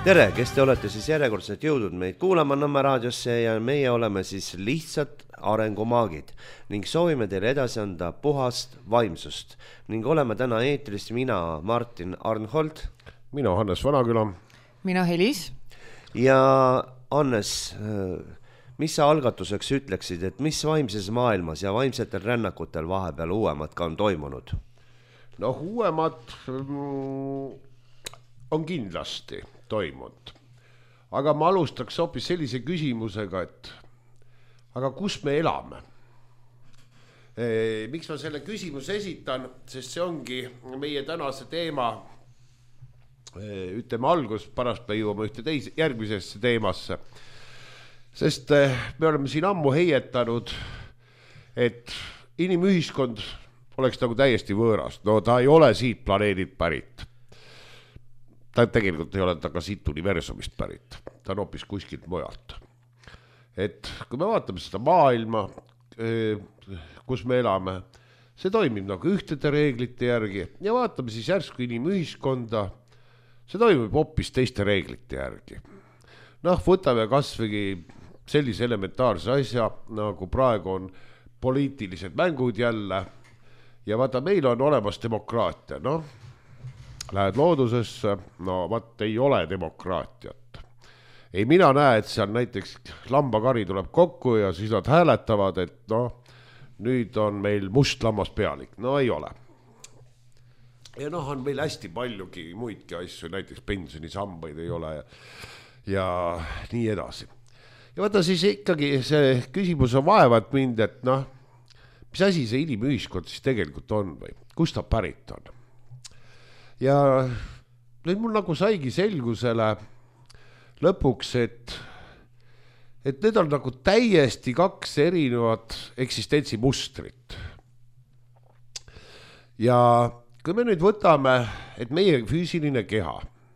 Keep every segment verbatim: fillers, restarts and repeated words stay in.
Tere, kes te olete siis järjekordselt jõudnud meid kuulama Nõmme raadiosse ja meie oleme siis lihtsalt arengumaagid ning soovime teile edasi anda puhast vaimsust ning oleme täna eetris mina Martin Arnhold, mina Hannes Vanaküla, mina Helis ja Hannes, mis sa algatuseks ütleksid, et mis vaimses maailmas ja vaimsetel rännakutel vahepeal uuemat ka on toimunud? No uuemat on kindlasti toimunud. Aga ma alustaks hoopis sellise küsimusega, et aga kus me elame? E, miks ma selle küsimuse esitan? Sest see ongi meie tänase teema, e, ütleme algus, pärast me jõuame ühte teise, järgmisesse teemasse. Sest e, me oleme siin ammu heietanud, et inimühiskond oleks nagu täiesti võõras. No ta ei ole siit planeedilt pärit. Ta tegelikult ei ole ta ka siit universumist pärit. Ta on hoopis kuskilt mujalt. Et kui me vaatame seda maailma, kus me elame, see toimib nagu ühtede reeglite järgi ja vaatame siis järsku inimühiskonda, see toimib hoopis teiste reeglite järgi. Noh, võtame kasvõi sellise elementaarse asja, nagu praegu on poliitilised mängud jälle ja vaata, meil on olemas demokraatia, noh, lähed loodusesse, no vaat ei ole demokraatiat. Ei mina näe, et seal näiteks lambakari tuleb kokku ja siis nad hääletavad, et noh, nüüd on meil must lammas pealik. No ei ole. Ja noh, on meil hästi paljugi muidki asju, näiteks pensionisambaid ei ole ja, ja nii edasi. Ja vaata siis ikkagi see küsimus on vaevat mind, et noh, mis asi see inimühiskond siis tegelikult on või kus ta pärit on? Ja nüüd mul nagu saigi selgusele lõpuks, et, et need on nagu täiesti kaks erinevat eksistentsimustrit. Ja kui me nüüd võtame, et meie füüsiline keha,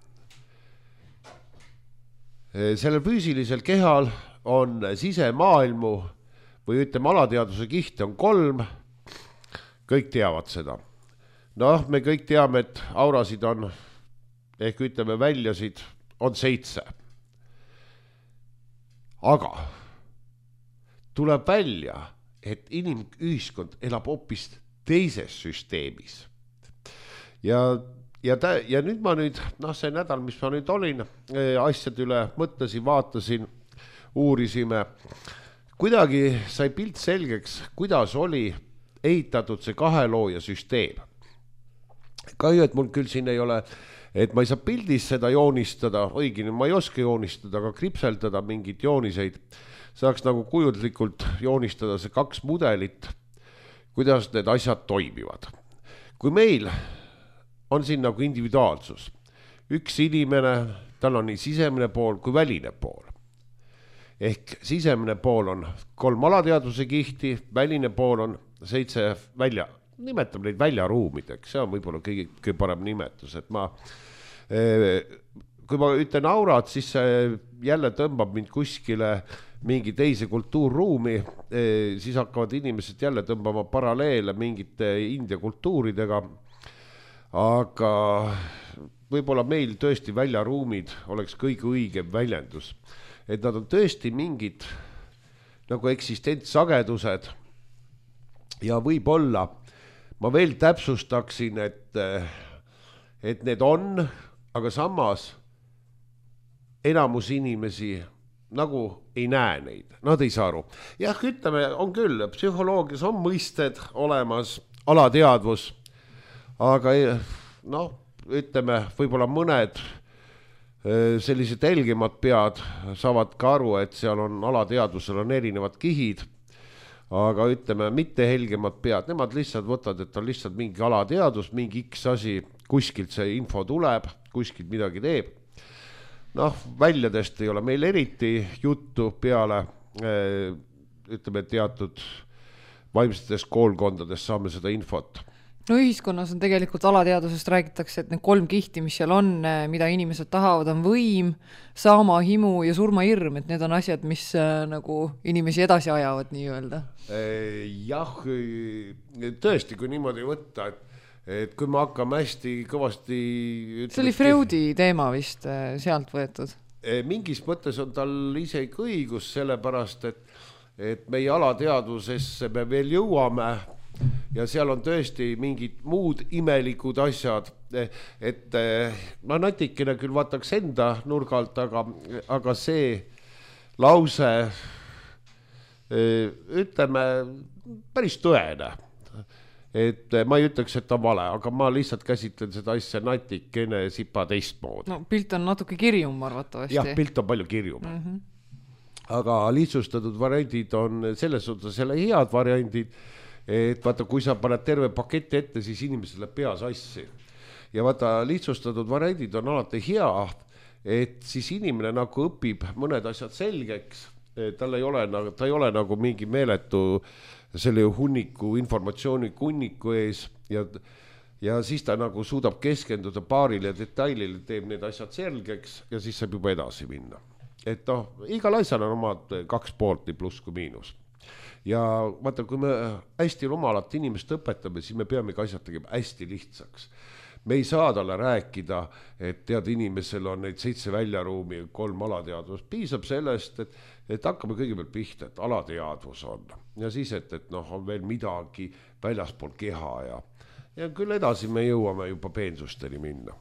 sellel füüsilisel kehal on sisemaailmu või ütleme alateadvuse kihte on kolm, kõik teavad seda. Noh, me kõik teame, et aurasid on, ehk ütleme väljasid, on seitse. Aga tuleb välja, et inimühiskond elab hoopis teises süsteemis. Ja, ja, tä, ja nüüd ma nüüd, noh see nädal, mis ma nüüd olin, asjad üle mõtlesin, vaatasin, uurisime, kuidagi sai pilt selgeks, kuidas oli ehitatud see kahelooja süsteem. Kahju, et mul küll siin ei ole, et ma ei saa pildis seda joonistada, õigini ma ei oska joonistada, aga kripseldada mingid jooniseid. Saaks nagu kujundlikult joonistada see kaks mudelit, kuidas need asjad toimivad. Kui meil on siin nagu individuaalsus, üks inimene, tal on nii sisemine pool kui väline pool. Ehk sisemine pool on kolm alateadvuse kihti, väline pool on seitse välja. Nimetame neid väljaruumideks, see on võib-olla kõige, kõige parem nimetus, et ma, kui ma ütlen aurad, siis see jälle tõmbab mind kuskile mingi teise kultuurruumi, siis hakkavad inimesed jälle tõmbama paralleele mingite India kultuuridega, aga võib-olla meil tõesti väljaruumid oleks kõige õigem väljendus, et nad on tõesti mingid nagu eksistentsagedused ja võib-olla ma veel täpsustaksin, et, et need on, aga samas enamus inimesi nagu ei näe neid, nad ei saa aru. Jah, ütleme, on küll, psühholoogias on mõisted olemas, alateadvus, aga noh, ütleme, võib-olla mõned sellised helgemad pead saavad ka aru, et seal on alateadvusel on erinevad kihid, aga ütleme, mitte helgemad pead, nemad lihtsalt võtavad, et on lihtsalt mingi alateadus, mingi X asi, kuskilt see info tuleb, kuskilt midagi teeb. Noh, väljadest ei ole meil eriti juttu peale, ütleme, teatud vaimsetest koolkondadest saame seda infot. No ühiskonnas on tegelikult alateadusest räägitakse, et need kolm kihti, mis seal on, mida inimesed tahavad, on võim, saama, himu ja surmahirm, et need on asjad, mis äh, nagu inimesi edasi ajavad nii öelda. Jah, tõesti, kui niimoodi võtta, et, et kui me hakkame hästi kõvasti see oli Freudi teema vist sealt võetud. Mingis mõttes on tal isegi õigus, sellepärast, et, et meie alateadvusesse me veel jõuame ja seal on tõesti mingid muud imelikud asjad, et ma natikene küll vaataks enda nurgalt, aga, aga see lause ütleme päris tõene. Et ma ei ütleks, et ta vale, aga ma lihtsalt käsitlen seda asja natikene sipa teistmoodi. No pilt on natuke kirjum arvatavasti. Jah, pilt on palju kirjum. Mm-hmm. Aga lihtsustatud variandid on selles suhtes selle head variandid, et vaata, kui sa paned terve paketi ette, siis inimesed läheb pea sassi. Ja vaata, lihtsustatud variandid on alati hea, et siis inimene nagu õpib mõned asjad selgeks, tal ei ole, ta ei ole nagu mingi meeletu selle hunniku, informatsiooni hunniku ees ja, ja siis ta nagu suudab keskenduda paarile detailile, teeb need asjad selgeks ja siis saab juba edasi minna. Et noh, igal asjal on omad kaks poolt, nii pluss kui miinus. Ja vaata, kui me hästi rumalat inimest õpetame, siis me peame ka asjad tegema hästi lihtsaks. Me ei saa talle rääkida, et tead inimesel on neid seitse väljaruumi ja kolm alateadvust. Piisab sellest, et, et hakkame kõigepealt pihta, et alateadvus on. Ja siis, et, et noh, on veel midagi väljaspool keha ja, ja küll edasi me jõuame juba peensusteni minna.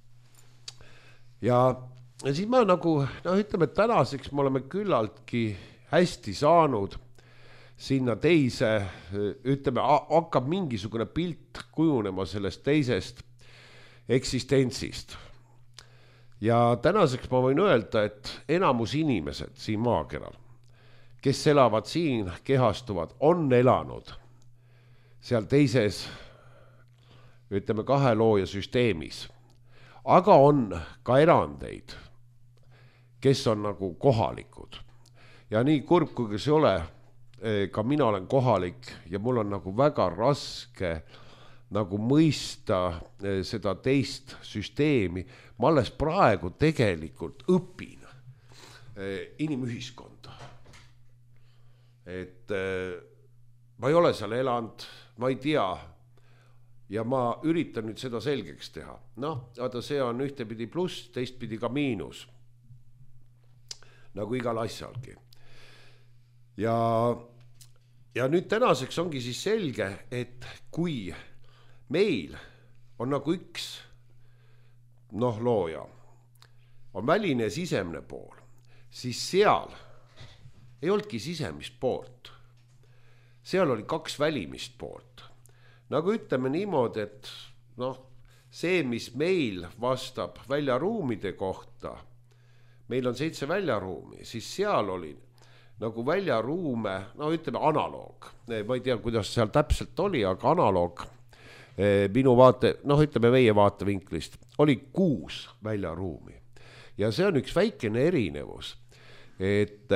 Ja, ja siis ma nagu, noh ütleme, et tänaseks me oleme küllaltki hästi saanud sinna teise, ütleme, hakkab mingisugune pilt kujunema sellest teisest eksistentsist. Ja tänaseks ma võin öelda, et enamus inimesed siin maakeral, kes elavad siin, kehastuvad, on elanud seal teises, ütleme, kahe looja süsteemis. Aga on ka erandeid, kes on nagu kohalikud. Ja nii kurb, kui see ole, ka mina olen kohalik ja mul on nagu väga raske nagu mõista seda teist süsteemi. Ma alles praegu tegelikult õpin inimühiskonda. Et ma ei ole seal elanud, ma ei tea ja ma üritan nüüd seda selgeks teha. Noh, vaata, see on ühtepidi pluss, teistpidi ka miinus. Nagu igal asjalgi. Ja, ja nüüd tänaseks ongi siis selge, et kui meil on nagu üks noh, looja, on väline ja sisemne pool, siis seal ei olnudki sisemist poolt. Seal oli kaks välimist poolt. Nagu ütleme niimoodi, et noh, see, mis meil vastab väljaruumide kohta, meil on seitse väljaruumi, siis seal oli nagu väljaruume, no ütleme analoog. Ma ei tea, kuidas seal täpselt oli, aga analoog minu vaate, noh ütleme meie vaatevinklist, oli kuus väljaruumi. Ja see on üks väikene erinevus, et,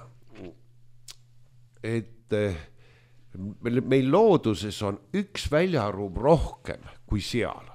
et meil looduses on üks väljaruum rohkem kui seal.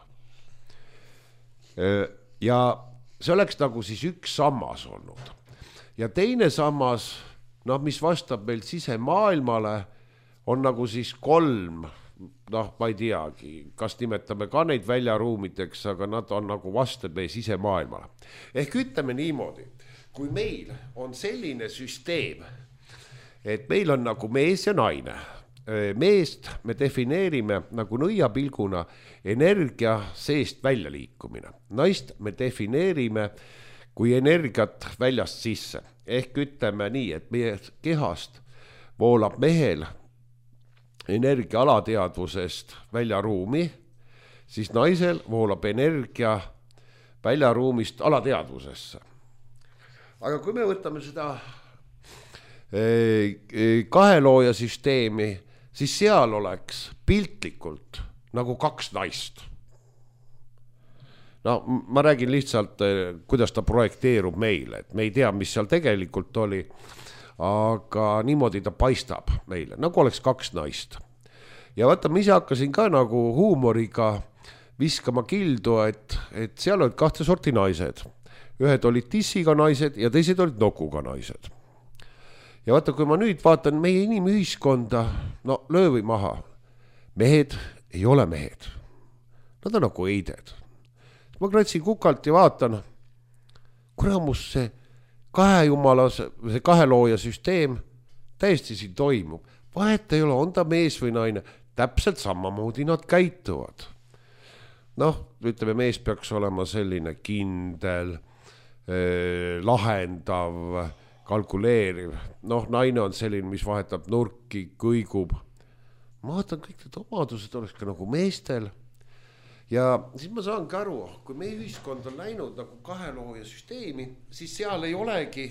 Ja see oleks nagu siis üks sammas olnud. Ja teine sammas, noh, mis vastab meil sisemaailmale, on nagu siis kolm, noh, ma ei teagi, kas nimetame ka neid väljaruumideks, aga nad on nagu vastab meie sisemaailmale. Ehk ütleme niimoodi, kui meil on selline süsteem, et meil on nagu mees ja naine, meest me defineerime nagu nõiapilguna energia seest välja liikumine. Naist me defineerime kui energiat väljast sisse. Ehk ütleme nii, et meie kehast voolab mehel energia alateadvusest väljaruumi, siis naisel voolab energia väljaruumist alateadvusesse. Aga kui me võtame seda kahelooja süsteemi, siis seal oleks piltlikult nagu kaks naist. No ma räägin lihtsalt, kuidas ta projekteerub meile, et me ei tea, mis seal tegelikult oli, aga niimoodi ta paistab meile, nagu oleks kaks naist. Ja vaata, ma ise hakkasin ka nagu huumoriga viskama kildu, et, et seal olid kahte sorti naised. Ühed olid tissiga naised ja teised olid nokuga naised. Ja vaata, kui ma nüüd vaatan meie inimühiskonda, no löövi maha. Mehed ei ole mehed. nad on nagu eided. Ma kratsin kukalt ja vaatan, kuramus see kahe jumala, see kahe looja süsteem täiesti siin toimub. Vahet ei ole, on ta mees või naine, täpselt samamoodi nad käituvad. Noh, ütleme, mees peaks olema selline kindel, eh, lahendav, kalkuleeriv. Noh, naine on selline, mis vahetab nurki, kõigub. Ma vaatan, kõik need omadused oleks ka nagu meestel. Ja siis ma saangi aru, kui meie ühiskond on läinud nagu kahe looja süsteemi, siis seal ei olegi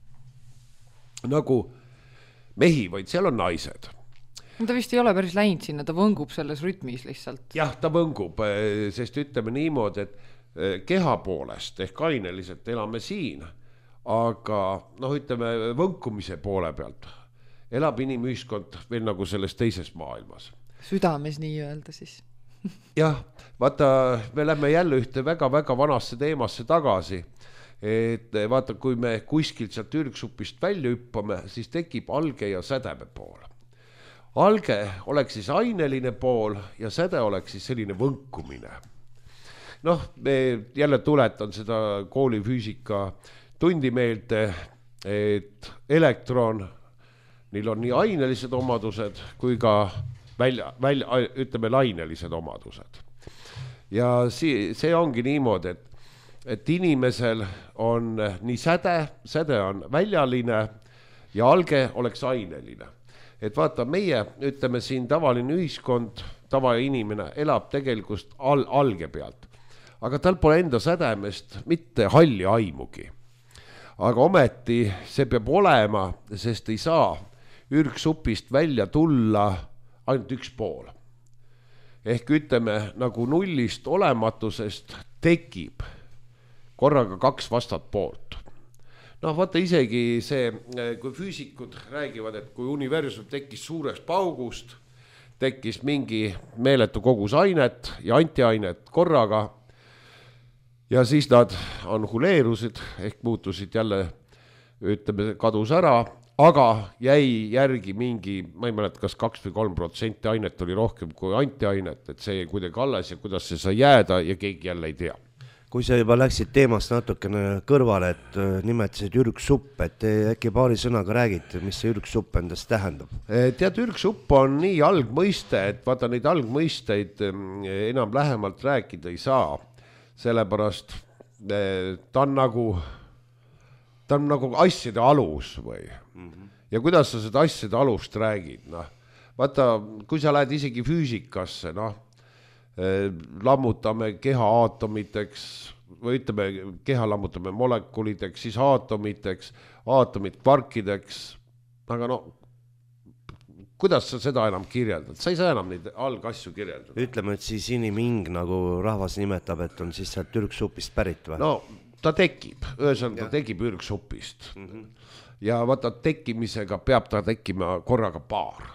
nagu mehi, vaid seal on naised. Ta vist ei ole päris läinud sinna, ta võngub selles rütmis lihtsalt. Jah, ta võngub, sest ütleme niimoodi, et keha poolest ehk aineliselt elame siin, aga noh, ütleme võnkumise poole pealt elab inimühiskond veel nagu selles teises maailmas. Südames nii öelda siis. Jah, vaata, me lähme jälle ühte väga-väga vanasse teemasse tagasi, et vaata, kui me kuskilt sealt ürgsupist välja hüppame, siis tekib alge ja sädeme pool. Alge oleks siis aineline pool ja säde oleks siis selline võnkumine. Noh, me jälle tuletan seda koolifüüsika tundi meelde, et elektron, neil on nii ainelised omadused kui ka välja, välja, ütleme lainelised omadused. Ja see, see ongi niimoodi, et, et inimesel on nii säde, säde on väljaline ja alge oleks aineline. Et vaata, meie, ütleme siin tavaline ühiskond, tavainimene elab tegelikult al, alge pealt. Aga tal pole enda sädemest mitte halli aimugi. Aga ometi see peab olema, sest ei saa ürgsupist välja tulla ainult üks pool. Ehk ütleme, nagu nullist olematusest tekib korraga kaks vastat poolt. Noh, vaata isegi see, kui füüsikud räägivad, et kui universum tekkis suurest paugust, tekkis mingi meeletu kogus ainet ja antiainet korraga ja siis nad anhuleerusid ehk muutusid jälle, ütleme, kadus ära, aga jäi järgi mingi, ma ei mäleta, kas kaks või kolm protsenti ainet oli rohkem kui antiainet, et see kuidagi alles ja kuidas see sai jääda ja keegi jälle ei tea. Kui sa juba läksid teemast natukene kõrvale, et nimetasid ürgsupp, et äkki paari sõnaga räägid, mis see ürgsupp endast tähendab? Tead, ürgsupp on nii algmõiste, et vaata neid algmõisteid enam lähemalt rääkida ei saa, sellepärast ta on nagu, ta on nagu asjade alus või. Mm-hmm. Ja kuidas sa seda asjade alust räägid? Noh, vaata, kui sa lähed isegi füüsikasse, noh, lammutame keha aatomiteks või ütleme, keha lammutame molekulideks, siis aatomiteks, aatomid kvarkideks, aga no kuidas sa seda enam kirjeldad? Sa ei saa enam neid algasju kirjeldada. Ütleme, et siis iniming, nagu rahvas nimetab, et on siis sealt ürgsupist pärit või? No ta tekib, ühesõnaga ta tekib ürgsupist. Mm-hmm. Ja vaata, tekkimisega peab ta tekkima korraga paar.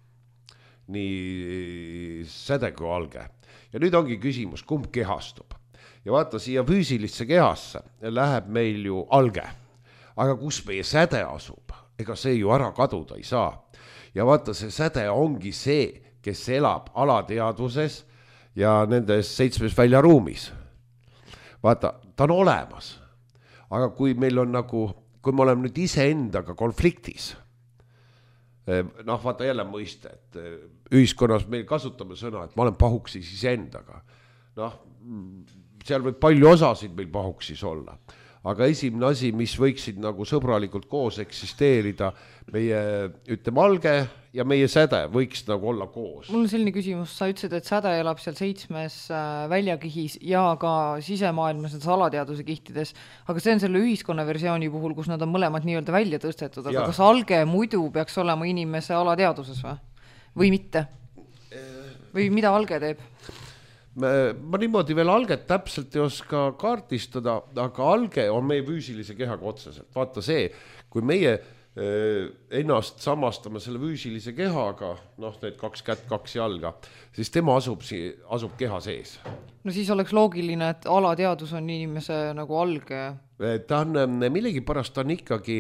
Nii säde kui alge. Ja nüüd ongi küsimus, kumb kehastub. Ja vaata, siia füüsilisse kehasse läheb meil ju alge. Aga kus meie säde asub? Ega see ju ära kaduda ei saa. Ja vaata, see säde ongi see, kes elab alateadvuses ja nendes seitsmes väljaruumis. Vaata, ta on olemas. Aga kui meil on nagu, kui me oleme nüüd ise endaga konfliktis, noh, vaata jälle mõiste, et ühiskonnas meil kasutame sõna, et ma olen pahuksis iseendaga. Noh, seal võib palju osasid meil pahuksis olla. Aga esimene asi, mis võiksid nagu sõbralikult koos eksisteerida, meie, ütleme, alge ja meie säde võiks nagu olla koos. Mul on selline küsimus, sa ütlesid, et säde elab seal seitsmes väljakihis ja ka sisemaailmas nendes alateaduse kihtides, aga see on selle ühiskonna versiooni puhul, kus nad on mõlemad nii-öelda välja tõstetud, aga ja. Kas alge muidu peaks olema inimese alateaduses või? Või mitte? Või mida alge teeb? Ma, ma niimoodi veel alget täpselt ei oska kaartistada, aga alge on meie füüsilise kehaga otseselt. Vaata see, kui meie eh, ennast samastame selle füüsilise kehaga, noh, need kaks kätt, kaks jalga, siis tema asub, asub keha sees. No siis oleks loogiline, et alateadus on inimese nagu alge. Ta on, millegi pärast ta on ikkagi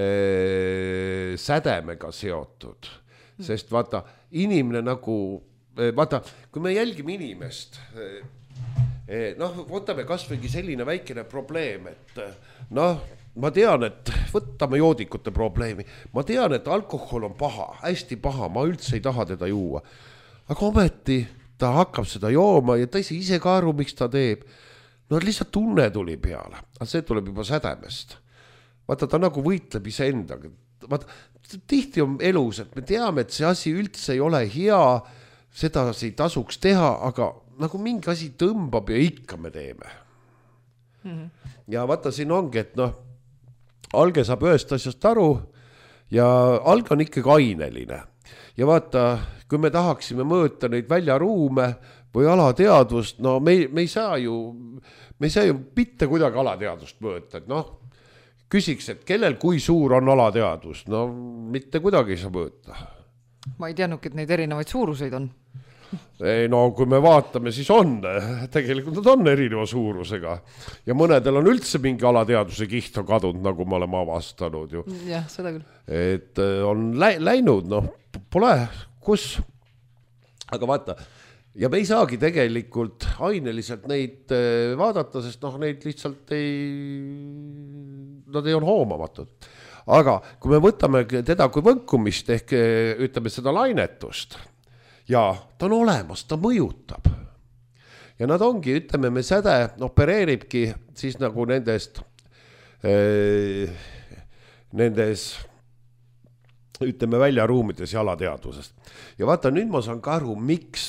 eh, sädemega seotud, sest vaata, inimene nagu vaata, kui me jälgime inimest, noh, võtame kas võigi selline väikene probleem, et noh, ma tean, et võtame joodikute probleemi, ma tean, et alkohol on paha, hästi paha, ma üldse ei taha teda juua, aga ometi ta hakkab seda jooma ja ta ei saa ise ka aru, miks ta teeb. No lihtsalt tunne tuli peale, aga see tuleb juba sädemest. Vaata, ta nagu võitleb ise endaga. Vaata, tihti on elus, et me teame, et see asi üldse ei ole hea, seda ei tasuks teha, aga nagu mingi asi tõmbab ja ikka me teeme. Mm-hmm. Ja vaata, siin ongi, et noh, alge saab ühest asjast aru ja alge on ikkagi aineline. Ja vaata, kui me tahaksime mõõta neid väljaruume või alateadvust, no me, me ei saa ju, me ei saa ju mitte kuidagi alateadvust mõõta, et noh, küsiks, et kellel kui suur on alateadvus, no mitte kuidagi ei saa mõõta. Ma ei teadnudki, et neid erinevaid suuruseid on. Ei, no kui me vaatame, siis on, tegelikult nad on erineva suurusega ja mõnedel on üldse mingi alateadvuse kiht on kadunud, nagu me oleme avastanud ju. Jah, seda küll. Et on lä- läinud, noh, pole, kus, aga vaata, ja me ei saagi tegelikult aineliselt neid vaadata, sest noh, neid lihtsalt ei, nad ei on hoomamatud. Aga kui me võtame teda kui võnkumist ehk ütleme seda lainetust ja ta on olemas, ta mõjutab. Ja nad ongi, ütleme, me säde opereeribki siis nagu nendest eh, nendes ütleme väljaruumides ja alateadvusest. Ja vaata, nüüd ma saan ka aru, miks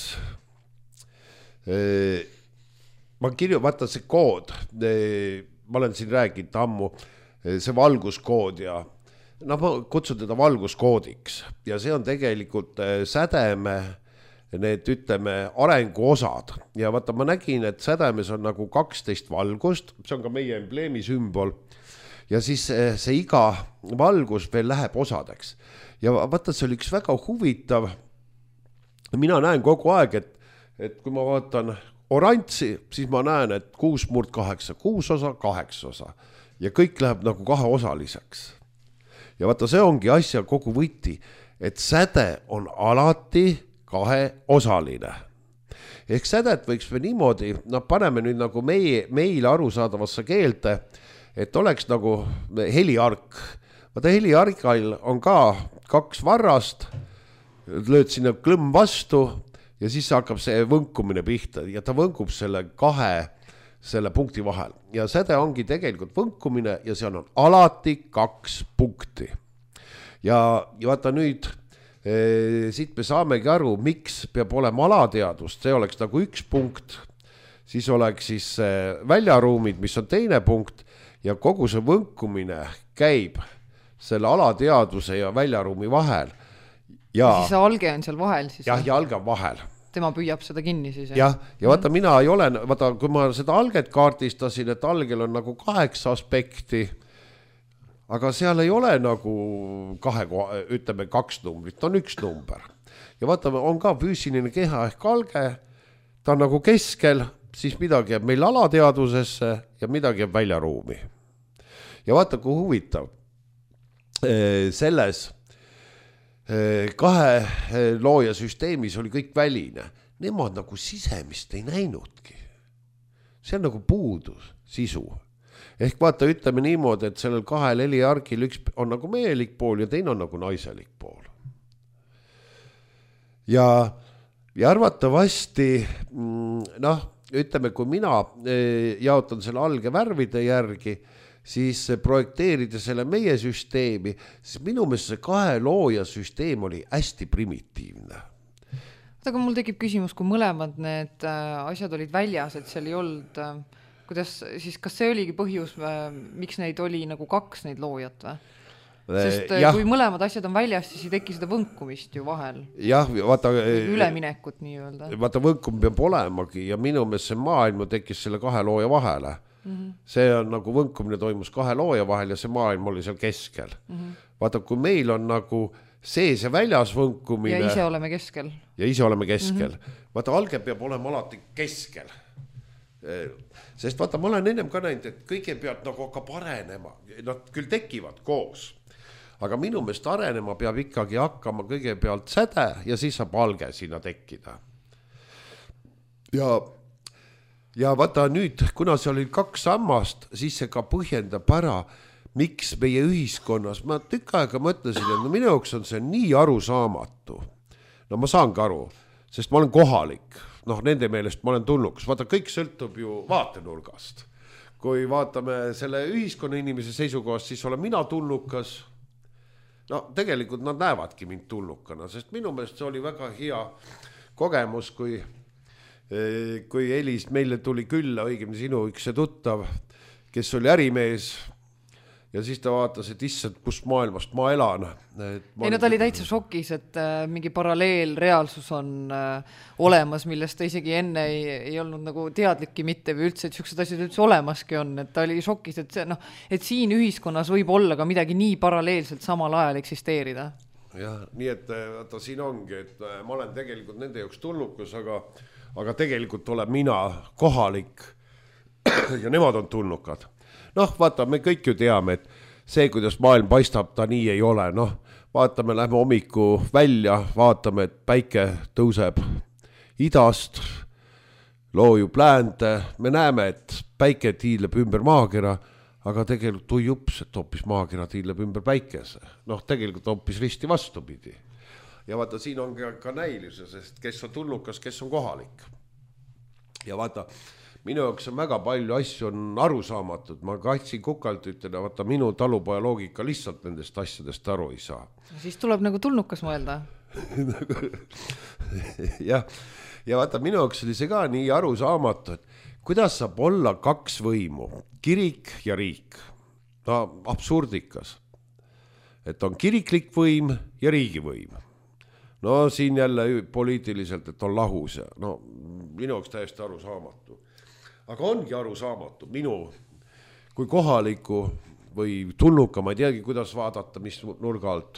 eh, ma kirju, vaata see kood, eh, ma olen siin rääginud ammu, eh, see valguskood ja no ma kutsun teda valguskoodiks ja see on tegelikult eh, sädeme need, ütleme, arenguosad ja vaata, ma nägin, et sädemes on nagu kaksteist valgust, see on ka meie embleemi sümbol ja siis see iga valgus veel läheb osadeks ja vaata, see oli üks väga huvitav, mina näen kogu aeg, et, et kui ma vaatan oranži, siis ma näen, et kuus murd kaheksa, kuus osa, kaheksa osa ja kõik läheb nagu kaheosaliseks ja vaata, see ongi asja kogu võti, et säde on alati kaheosaline. Ehk sädet võiks me niimoodi, no paneme nüüd nagu meie, meile arusaadavasse keelte, et oleks nagu heliark. Vaata, heliargal on ka kaks varrast, lööd sinna klõmm vastu ja siis hakkab see võnkumine pihta ja ta võnkub selle kahe selle punkti vahel. Ja säde ongi tegelikult võnkumine ja seal on alati kaks punkti. Ja, ja vaata nüüd, e, siit me saamegi aru, miks peab olema alateadvust, see oleks nagu üks punkt, siis oleks siis väljaruumid, mis on teine punkt ja kogu see võnkumine käib selle alateadvuse ja väljaruumi vahel. Ja siis alge on seal vahel siis? Jah, ja alge on vahel. Tema püüab seda kinni siis. Jah, ja vaata, mina ei ole, vaata, kui ma seda alget kaartistasin, et algel on nagu kaheksa aspekti, aga seal ei ole nagu kahe, ütleme kaks numbrit, on üks number. Ja vaata, on ka füüsiline keha ehk alge, ta on nagu keskel, siis midagi jääb meil alateadvusesse ja midagi jääb väljaruumi. Ja vaata, kui huvitav selles kahe looja süsteemis oli kõik väline. Nemad nagu sisemist ei näinudki. See on nagu puudus, sisu. Ehk vaata, ütleme niimoodi, et sellel kahel heliargil üks on nagu mehelik pool ja teine on nagu naiselik pool. Ja, ja arvatavasti, noh, ütleme, kui mina jaotan selle alge värvide järgi, siis projekteerida selle meie süsteemi, siis minu meelest see kahe looja süsteem oli hästi primitiivne. Aga mul tekib küsimus, kui mõlemad need asjad olid väljas, et seal ei olnud, kuidas, siis kas see oligi põhjus, miks neid oli nagu kaks neid loojat või? Sest ja. Kui mõlemad asjad on väljas, siis ei teki seda võnkumist ju vahel. Jah, vaata, üleminekut nii öelda. Vaata, võnkum peab olemagi ja minu meelest see maailm tekkis selle kahe looja vahele. Mm-hmm. See on nagu võnkumine toimus kahe looja vahel ja see maailm oli seal keskel. Mm-hmm. Vaata, kui meil on nagu sees ja väljas võnkumine. Ja ise oleme keskel. Ja ise oleme keskel. Mm-hmm. Vaata, alge peab olema alati keskel. Sest vaata, ma olen ennem ka näinud, et kõigepealt nagu hakkab arenema. Nad küll tekivad koos. Aga minu meelest arenema peab ikkagi hakkama kõigepealt säde ja siis saab alge sinna tekkida. ja, ja vaata nüüd, kuna see oli kaks sammast, siis see ka põhjendab ära, miks meie ühiskonnas, ma tükk aega mõtlesin, et no minu jaoks on see nii arusaamatu. No ma saangi aru, sest ma olen kohalik, noh nende meelest ma olen tulnukas, vaata kõik sõltub ju vaatenurgast. Kui vaatame selle ühiskonna inimese seisukohast, siis olen mina tulnukas. No tegelikult nad näevadki mind tulnukana, sest minu meelest see oli väga hea kogemus, kui, kui Elis meile tuli külla, õigemini sinu üks tuttav, kes oli ärimees ja siis ta vaatas, et issand, kus maailmast ma elan. Et ma ei, no ta oli täitsa šokis, et äh, mingi paralleel reaalsus on äh, olemas, millest ta isegi enne ei, ei olnud nagu teadlikki mitte või üldse, et siuksed asjad üldse olemaski on, et ta oli šokis, et, see, no, et siin ühiskonnas võib olla ka midagi nii paralleelselt samal ajal eksisteerida. Jah, nii et vaata, siin ongi, et ma olen tegelikult nende jaoks tulnukas, aga, aga tegelikult olen mina kohalik ja nemad on tulnukad. Noh, vaata, me kõik ju teame, et see, kuidas maailm paistab, ta nii ei ole. Noh, vaatame, lähme hommiku välja, vaatame, et päike tõuseb idast, loojub läände. Me näeme, et päike tiileb ümber maakera, aga tegelikult tui jups, et hoopis maakera tiileb ümber päikese. Noh, tegelikult hoopis risti vastupidi. Ja vaata, siin on ka, ka näilise, sest kes on tulnukas, kes on kohalik. Ja vaata, minu jaoks on väga palju asju on arusaamatud. Ma kahtsin kukalt ütlen, vaata minu talupoja loogika lihtsalt nendest asjadest aru ei saa. Siis tuleb nagu tulnukas mõelda. ja, ja vaata, minu jaoks oli see ka nii arusaamatu, et kuidas saab olla kaks võimu, kirik ja riik. No absurdikas. Et on kiriklik võim ja riigivõim. No siin jälle poliitiliselt, et on lahus. Ja, no minu jaoks täiesti arusaamatu. Aga ongi arusaamatu minu kui kohaliku või tulnuka, ma ei teagi, kuidas vaadata, mis nurga alt.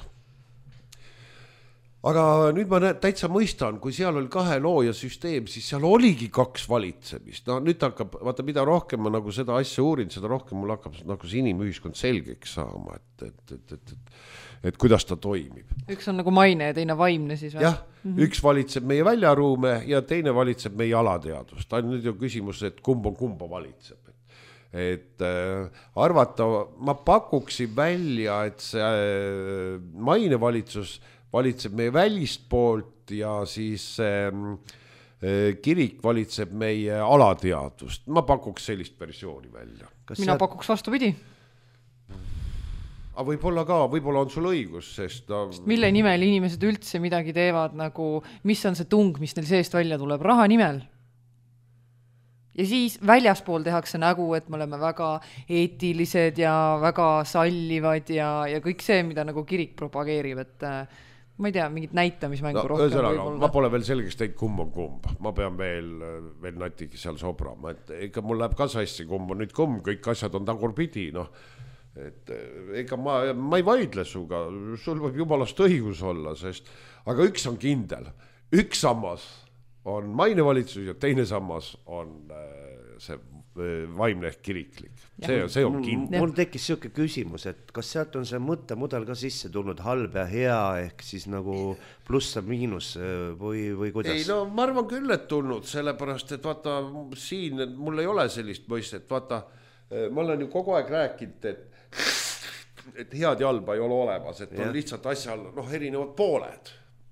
Aga nüüd ma täitsa mõistan, kui seal oli kahe looja süsteem, siis seal oligi kaks valitsemist. No nüüd hakkab, vaata, mida rohkem ma nagu seda asja uurin, seda rohkem mul hakkab nagu see inimühiskond selgeks saama, et, et, et, et, et, et kuidas ta toimib. Üks on nagu maine ja teine vaimne siis või? Jah, mm-hmm. Üks valitseb meie väljaruume ja teine valitseb meie alateadust. Ta on nüüd ju küsimus, et kumb on kumba valitseb. Et äh, arvata, ma pakuksin välja, et see äh, mainevalitsus valitseb meie välist poolt ja siis äh, kirik valitseb meie alateadust. Ma pakuks sellist versiooni välja. Kas Mina see... pakuks vastupidi. Aga võib-olla ka, võib-olla on sul õigus, sest... Ta... Mille nimel inimesed üldse midagi teevad, nagu, mis on see tung, mis neil seest välja tuleb? Raha nimel. Ja siis väljaspool tehakse nägu, et me oleme väga eetilised ja väga sallivad ja, ja kõik see, mida nagu kirik propageerib, et ma ei tea, mingit näitamismängu no, rohkem võib-olla. Ma pole veel selgeks teinud, kumb on kumb. Ma pean veel, veel natigi seal sobrama, et ega mul läheb ka sassi, kumb on nüüd kumb, kõik asjad on tagurpidi, noh. Et ega ma, ma ei vaidle suga, sul võib jumalast õigus olla, sest, aga üks on kindel, üks sammas on mainevalitsus ja teine sammas on see vaimne ehk kiriklik. See, see on kindel. Mul tekkis siuke küsimus, et kas sealt on see mõttemudel ka sisse tulnud halb ja hea ehk siis nagu pluss ja miinus või, või kuidas? Ei, no ma arvan küll, et tulnud, sellepärast, et vaata siin, mul ei ole sellist mõistet, vaata, ma olen ju kogu aeg rääkinud, et et head ja halba ei ole olemas, et on ja. Lihtsalt asjal noh, erinevad pooled.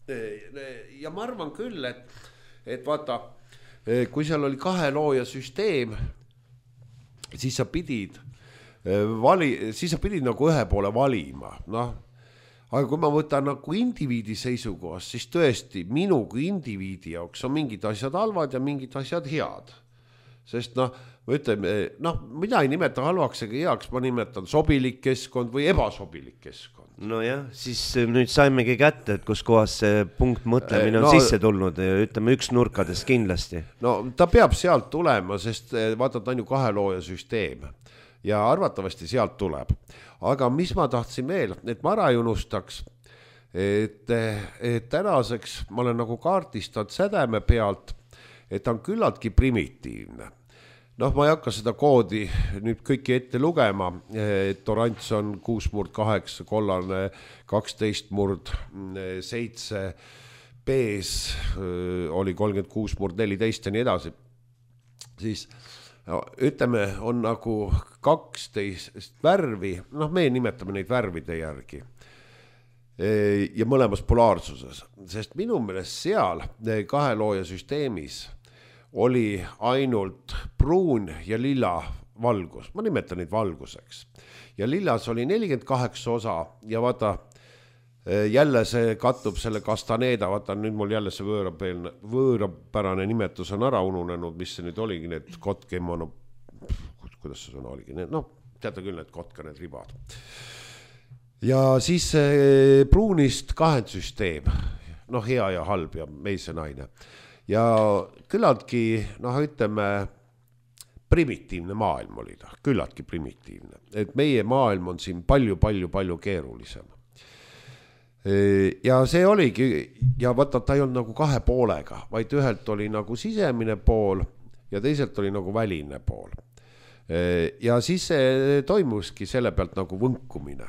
Ja ma arvan küll, et, et vaata, kui seal oli kahe looja süsteem, siis sa pidid, vali, siis sa pidid nagu ühe poole valima. Noh, aga kui ma võtan nagu indiviidi seisukohast, siis tõesti minu kui indiviidi jaoks on mingid asjad halvad ja mingid asjad head. Sest noh, ütleme, noh, mida ei nimeta halvaks ega heaks, ma nimetan sobilik keskkond või ebasobilik keskkond. No jah, siis nüüd saimegi kätte, et kus kohas see punkt mõtlemine on no, sisse tulnud, ütleme üks nurkades kindlasti. No ta peab sealt tulema, sest vaata, ta on ju kahe looja süsteem ja arvatavasti sealt tuleb. Aga mis ma tahtsin veel, et ma ära ei unustaks, et, et tänaseks ma olen nagu kaardistanud sädeme pealt, et on küllaltki primitiivne. Noh, ma ei hakka seda koodi nüüd kõiki ette lugema, et orants on kuus murd kaheksa, kollane kaksteist murd seitse, B-s oli kolmkümmend kuus murd neliteist ja nii edasi, siis no, ütleme, on nagu kaksteist värvi, noh, me nimetame neid värvide järgi ja mõlemas polaarsuses, sest minu meelest seal kahe looja süsteemis oli ainult pruun ja lilla valgus, ma nimetan neid valguseks ja lillas oli nelikümmend kaheksa osa ja vaata, jälle see kattub selle kastaneeda, vaata nüüd mul jälle see võõrapeelne, võõrapärane nimetus on ära ununenud, mis see nüüd oligi, need kotkimono, kuidas see sõna oligi, noh, teate küll need kotka, need ribad. Ja siis pruunist kahendsüsteem, noh, hea ja halb ja mees ja naine. Ja küllaltki, noh, ütleme, primitiivne maailm oli ta, küllaltki primitiivne. Et meie maailm on siin palju, palju, palju keerulisem. Ja see oligi, ja vaata, ta ei olnud nagu kahe poolega, vaid ühelt oli nagu sisemine pool ja teiselt oli nagu väline pool. Ja siis see toimuski selle pealt nagu võnkumine.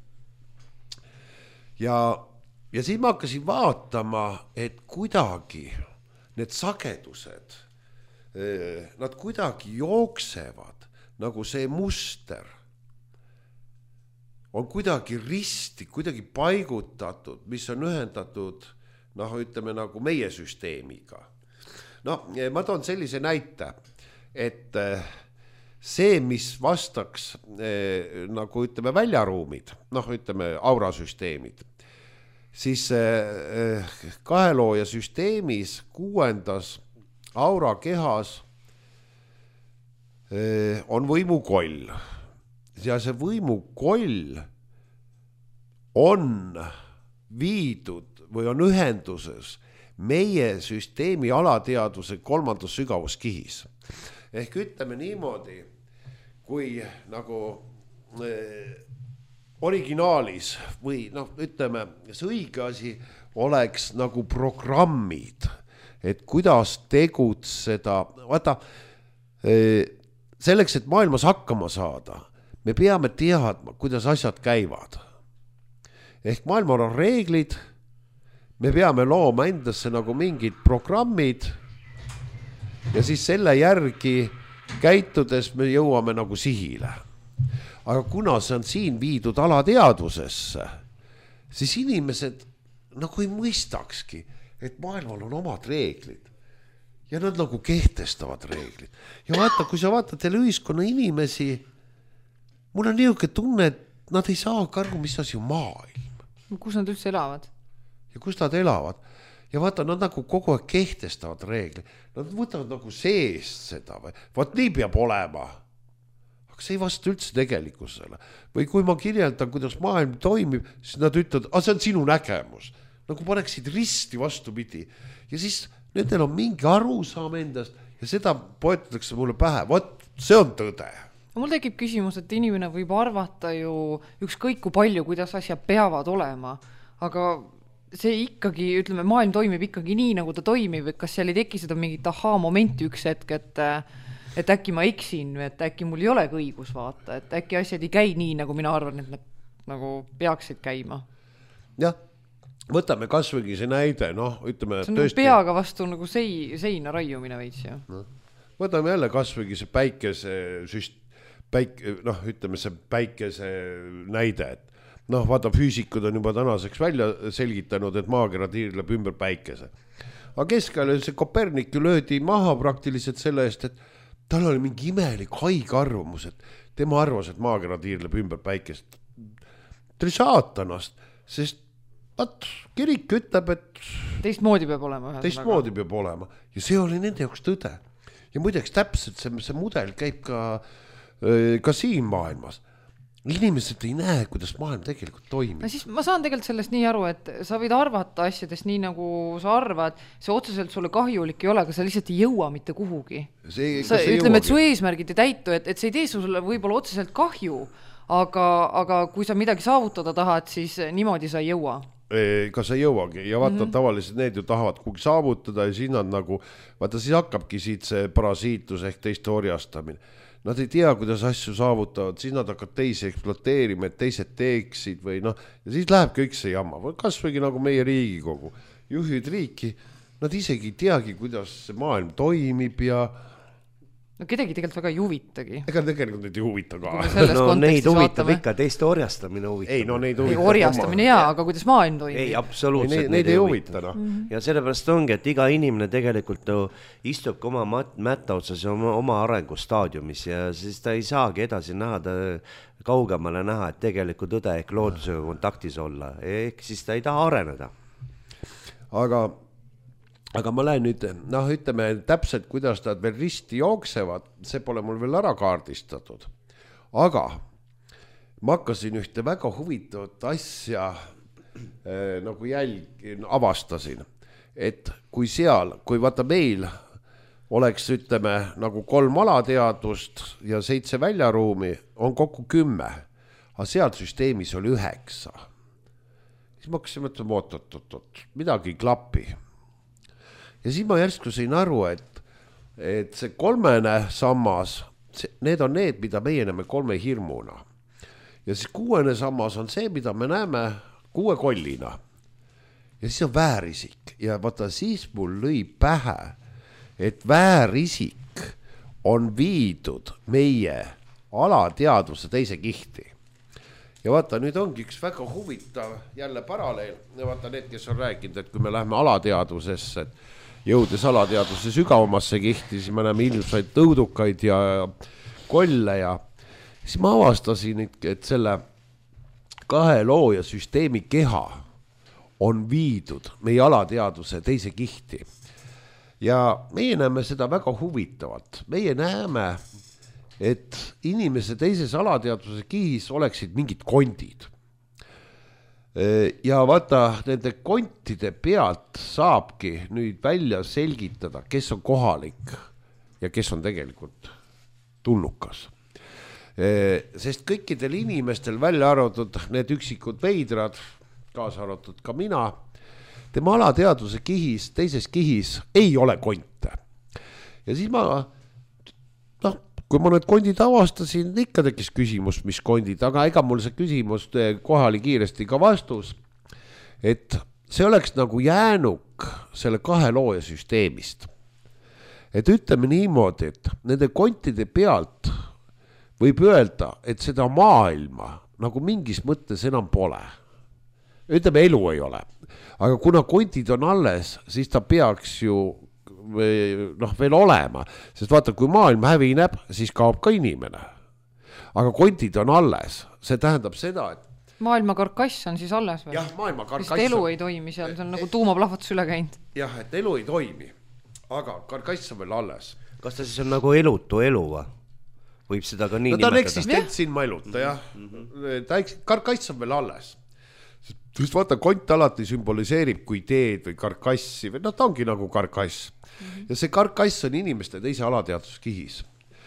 Ja, ja siis ma hakkasin vaatama, et kuidagi need sagedused, nad kuidagi jooksevad, nagu see muster on kuidagi risti, kuidagi paigutatud, mis on ühendatud, noh, ütleme nagu meie süsteemiga. No, ma toon sellise näite, et see, mis vastaks nagu ütleme väljaruumid, noh, ütleme aurasüsteemid, siis kahelooja süsteemis kuuendas aura kehas on võimukoll ja see võimukoll on viidud või on ühenduses meie süsteemi alateadvuse kolmandas sügavuskihis. Ehk ütleme niimoodi, kui nagu originaalis või noh, ütleme, see õige asi oleks nagu programmid, et kuidas tegutseda, vaata, selleks, et maailmas hakkama saada, me peame teadma, kuidas asjad käivad. Ehk maailmal on reeglid, me peame looma endasse nagu mingid programmid ja siis selle järgi käitudes me jõuame nagu sihile. Aga kuna see on siin viidud alateadvusesse, siis inimesed nagu ei mõistakski, et maailmal on omad reeglid ja nad nagu kehtestavad reeglid. Ja vaata, kui sa vaatad teile ühiskonna inimesi, mul on niisugune tunne, et nad ei saa aru, mis asi on maailm. Kus nad üldse elavad? Ja kus nad elavad. Ja vaata, nad nagu kogu aeg kehtestavad reegli. Nad võtavad nagu seest seda või. Vaat nii peab olema. Aga see ei vasta üldse tegelikkusele. Või kui ma kirjeldan, kuidas maailm toimib, siis nad ütlevad, ah, see on sinu nägemus. Nagu paneksid risti vastupidi. Ja siis nendel on mingi arusaam endast ja seda poetatakse mulle pähe. Vaat, see on tõde. Mul tekib küsimus, et inimene võib arvata ju ükskõik kui palju, kuidas asjad peavad olema, aga see ikkagi, ütleme, maailm toimib ikkagi nii, nagu ta toimib, et kas seal ei teki seda mingit ahaa momenti üks hetk, et, et äkki ma eksin, et äkki mul ei olegi õigus vaata, et äkki asjad ei käi nii, nagu mina arvan, et nad nagu peaksid käima. Jah, võtame kasvõigi see näide, noh, ütleme... See on tõesti... peaga vastu nagu sei, seina raiumine veits ju. No. Võtame jälle kasvõigi see päikese süst... Päik... noh, ütleme see päikese näide, et noh, vaata, füüsikud on juba tänaseks välja selgitanud, et maakera tiirleb ümber päikese. Aga keskajal see Kopernik löödi maha praktiliselt selle eest, et tal oli mingi imelik haige arvamus, et tema arvas, et maakera tiirleb ümber päikest. Ta oli saatanast, sest vaat, kirik ütleb, et teistmoodi peab olema. Teistmoodi peab olema. Ja see oli nende jaoks tõde. Ja muideks täpselt see, see mudel käib ka ka siin maailmas. Inimesed ei näe, kuidas maailm tegelikult toimib. No siis ma saan tegelikult sellest nii aru, et sa võid arvata asjadest nii, nagu sa arvad, see otseselt sulle kahjulik ei ole, aga sa lihtsalt ei jõua mitte kuhugi. See, sa, ütleme, et su eesmärgid ei täitu, et, et see ei tee sulle võib-olla otseselt kahju, aga, aga kui sa midagi saavutada tahad, siis niimoodi sa ei jõua. Ega sa ei jõuagi ja vaata, mm-hmm. tavaliselt need ju tahavad kuhugi saavutada ja siis nad nagu, vaata siis hakkabki siit see parasiitus ehk teiste orjastamine. Nad ei tea, kuidas asju saavutavad, siis nad hakkavad teisi ekspluateerima, et teised teeksid või noh, ja siis läheb kõik see jamma, kas võigi nagu meie Riigikogu. juhid riiki, nad isegi ei teagi, kuidas see maailm toimib ja no kedagi tegelikult väga ei huvitagi. Ega tegelikult neid ei huvita ka. No neid huvitab vaatame. Ikka, teist orjastamine huvitab. Ei, no neid huvitab. Ei, orjastamine jaa, aga kuidas maailm toimib. Ei, absoluutselt. Ei, neid, neid ei huvita. No. Mm-hmm. Ja sellepärast ongi, et iga inimene tegelikult istub oma mat- mätta otsas oma, oma arengustaadiumis ja siis ta ei saagi edasi näha, ta kaugemale näha, et tegelikult tõde ehk loodusega kontaktis olla. Ehk siis ta ei taha areneda. Aga Aga ma lähen nüüd, noh, ütleme täpselt, kuidas nad veel risti jooksevad, see pole mul veel ära kaardistatud. Aga ma hakkasin ühte väga huvitavat asja eh, nagu jälg, avastasin, et kui seal, kui vaata meil oleks, ütleme, nagu kolm alateadust ja seitse väljaruumi, on kokku kümme, aga seal süsteemis oli üheksa. Siis ma hakkasin mõtlema, oot, oot, oot, oot, midagi ei klapi. Ja siis ma järsku sain aru, et, et see kolmene sammas, see, need on need, mida meie näeme kolme hirmuna. Ja siis kuuene sammas on see, mida me näeme kuue kollina. Ja siis on väärisik. Ja vaata, siis mul lõi pähe, et väärisik on viidud meie alateadvuse teise kihti. Ja vaata, nüüd ongi üks väga huvitav jälle paralleel. Ja vaata need, kes on rääkinud, et kui me läheme alateadvusesse, et jõudes alateadvuse sügavamasse kihti, siis me näeme ilmsaid tõudukaid ja kolle ja siis ma avastasin, et selle kahe looja süsteemi keha on viidud meie alateadvuse teise kihti. Ja meie näeme seda väga huvitavalt. Meie näeme, et inimese teises alateadvuse kihis oleksid mingid kondid. Ja vaata, nende kontide pealt saabki nüüd välja selgitada, kes on kohalik ja kes on tegelikult tulnukas. Sest kõikidel inimestel välja arvatud need üksikud veidrad, kaasa arvatud ka mina, tema alateadvuse kihis, teises kihis ei ole konte. Ja siis ma, noh, kui ma need kondid avastasin, ikka tekkis küsimus, mis kondid, aga ega mul see küsimus kohe oli kiiresti ka vastus, et see oleks nagu jäänuk selle kahe looja süsteemist. Et ütleme niimoodi, et nende kontide pealt võib öelda, et seda maailma nagu mingis mõttes enam pole. Ütleme, elu ei ole. Aga kuna kontid on alles, siis ta peaks ju noh, veel olema, sest vaata, kui maailm hävineb, siis kaob ka inimene. Aga kontid on alles, see tähendab seda, et maailma karkass on siis alles veel. Jah, maailma karkass on. Elu ei toimi seal, see on nagu tuumaplahvatus üle käinud. Jah, et elu ei toimi, aga karkass on veel alles. Kas ta siis on nagu elutu elu va? Võib seda ka nii no, nimetada? Ta on eksistents ilma eluta, jah. Mm-hmm. Ta karkass on veel alles. Sest vaata, kont alati sümboliseerib kui teed või karkassi või no ta ongi nagu karkass. Mm-hmm. Ja see karkass on inimeste teise alateadvuskihis.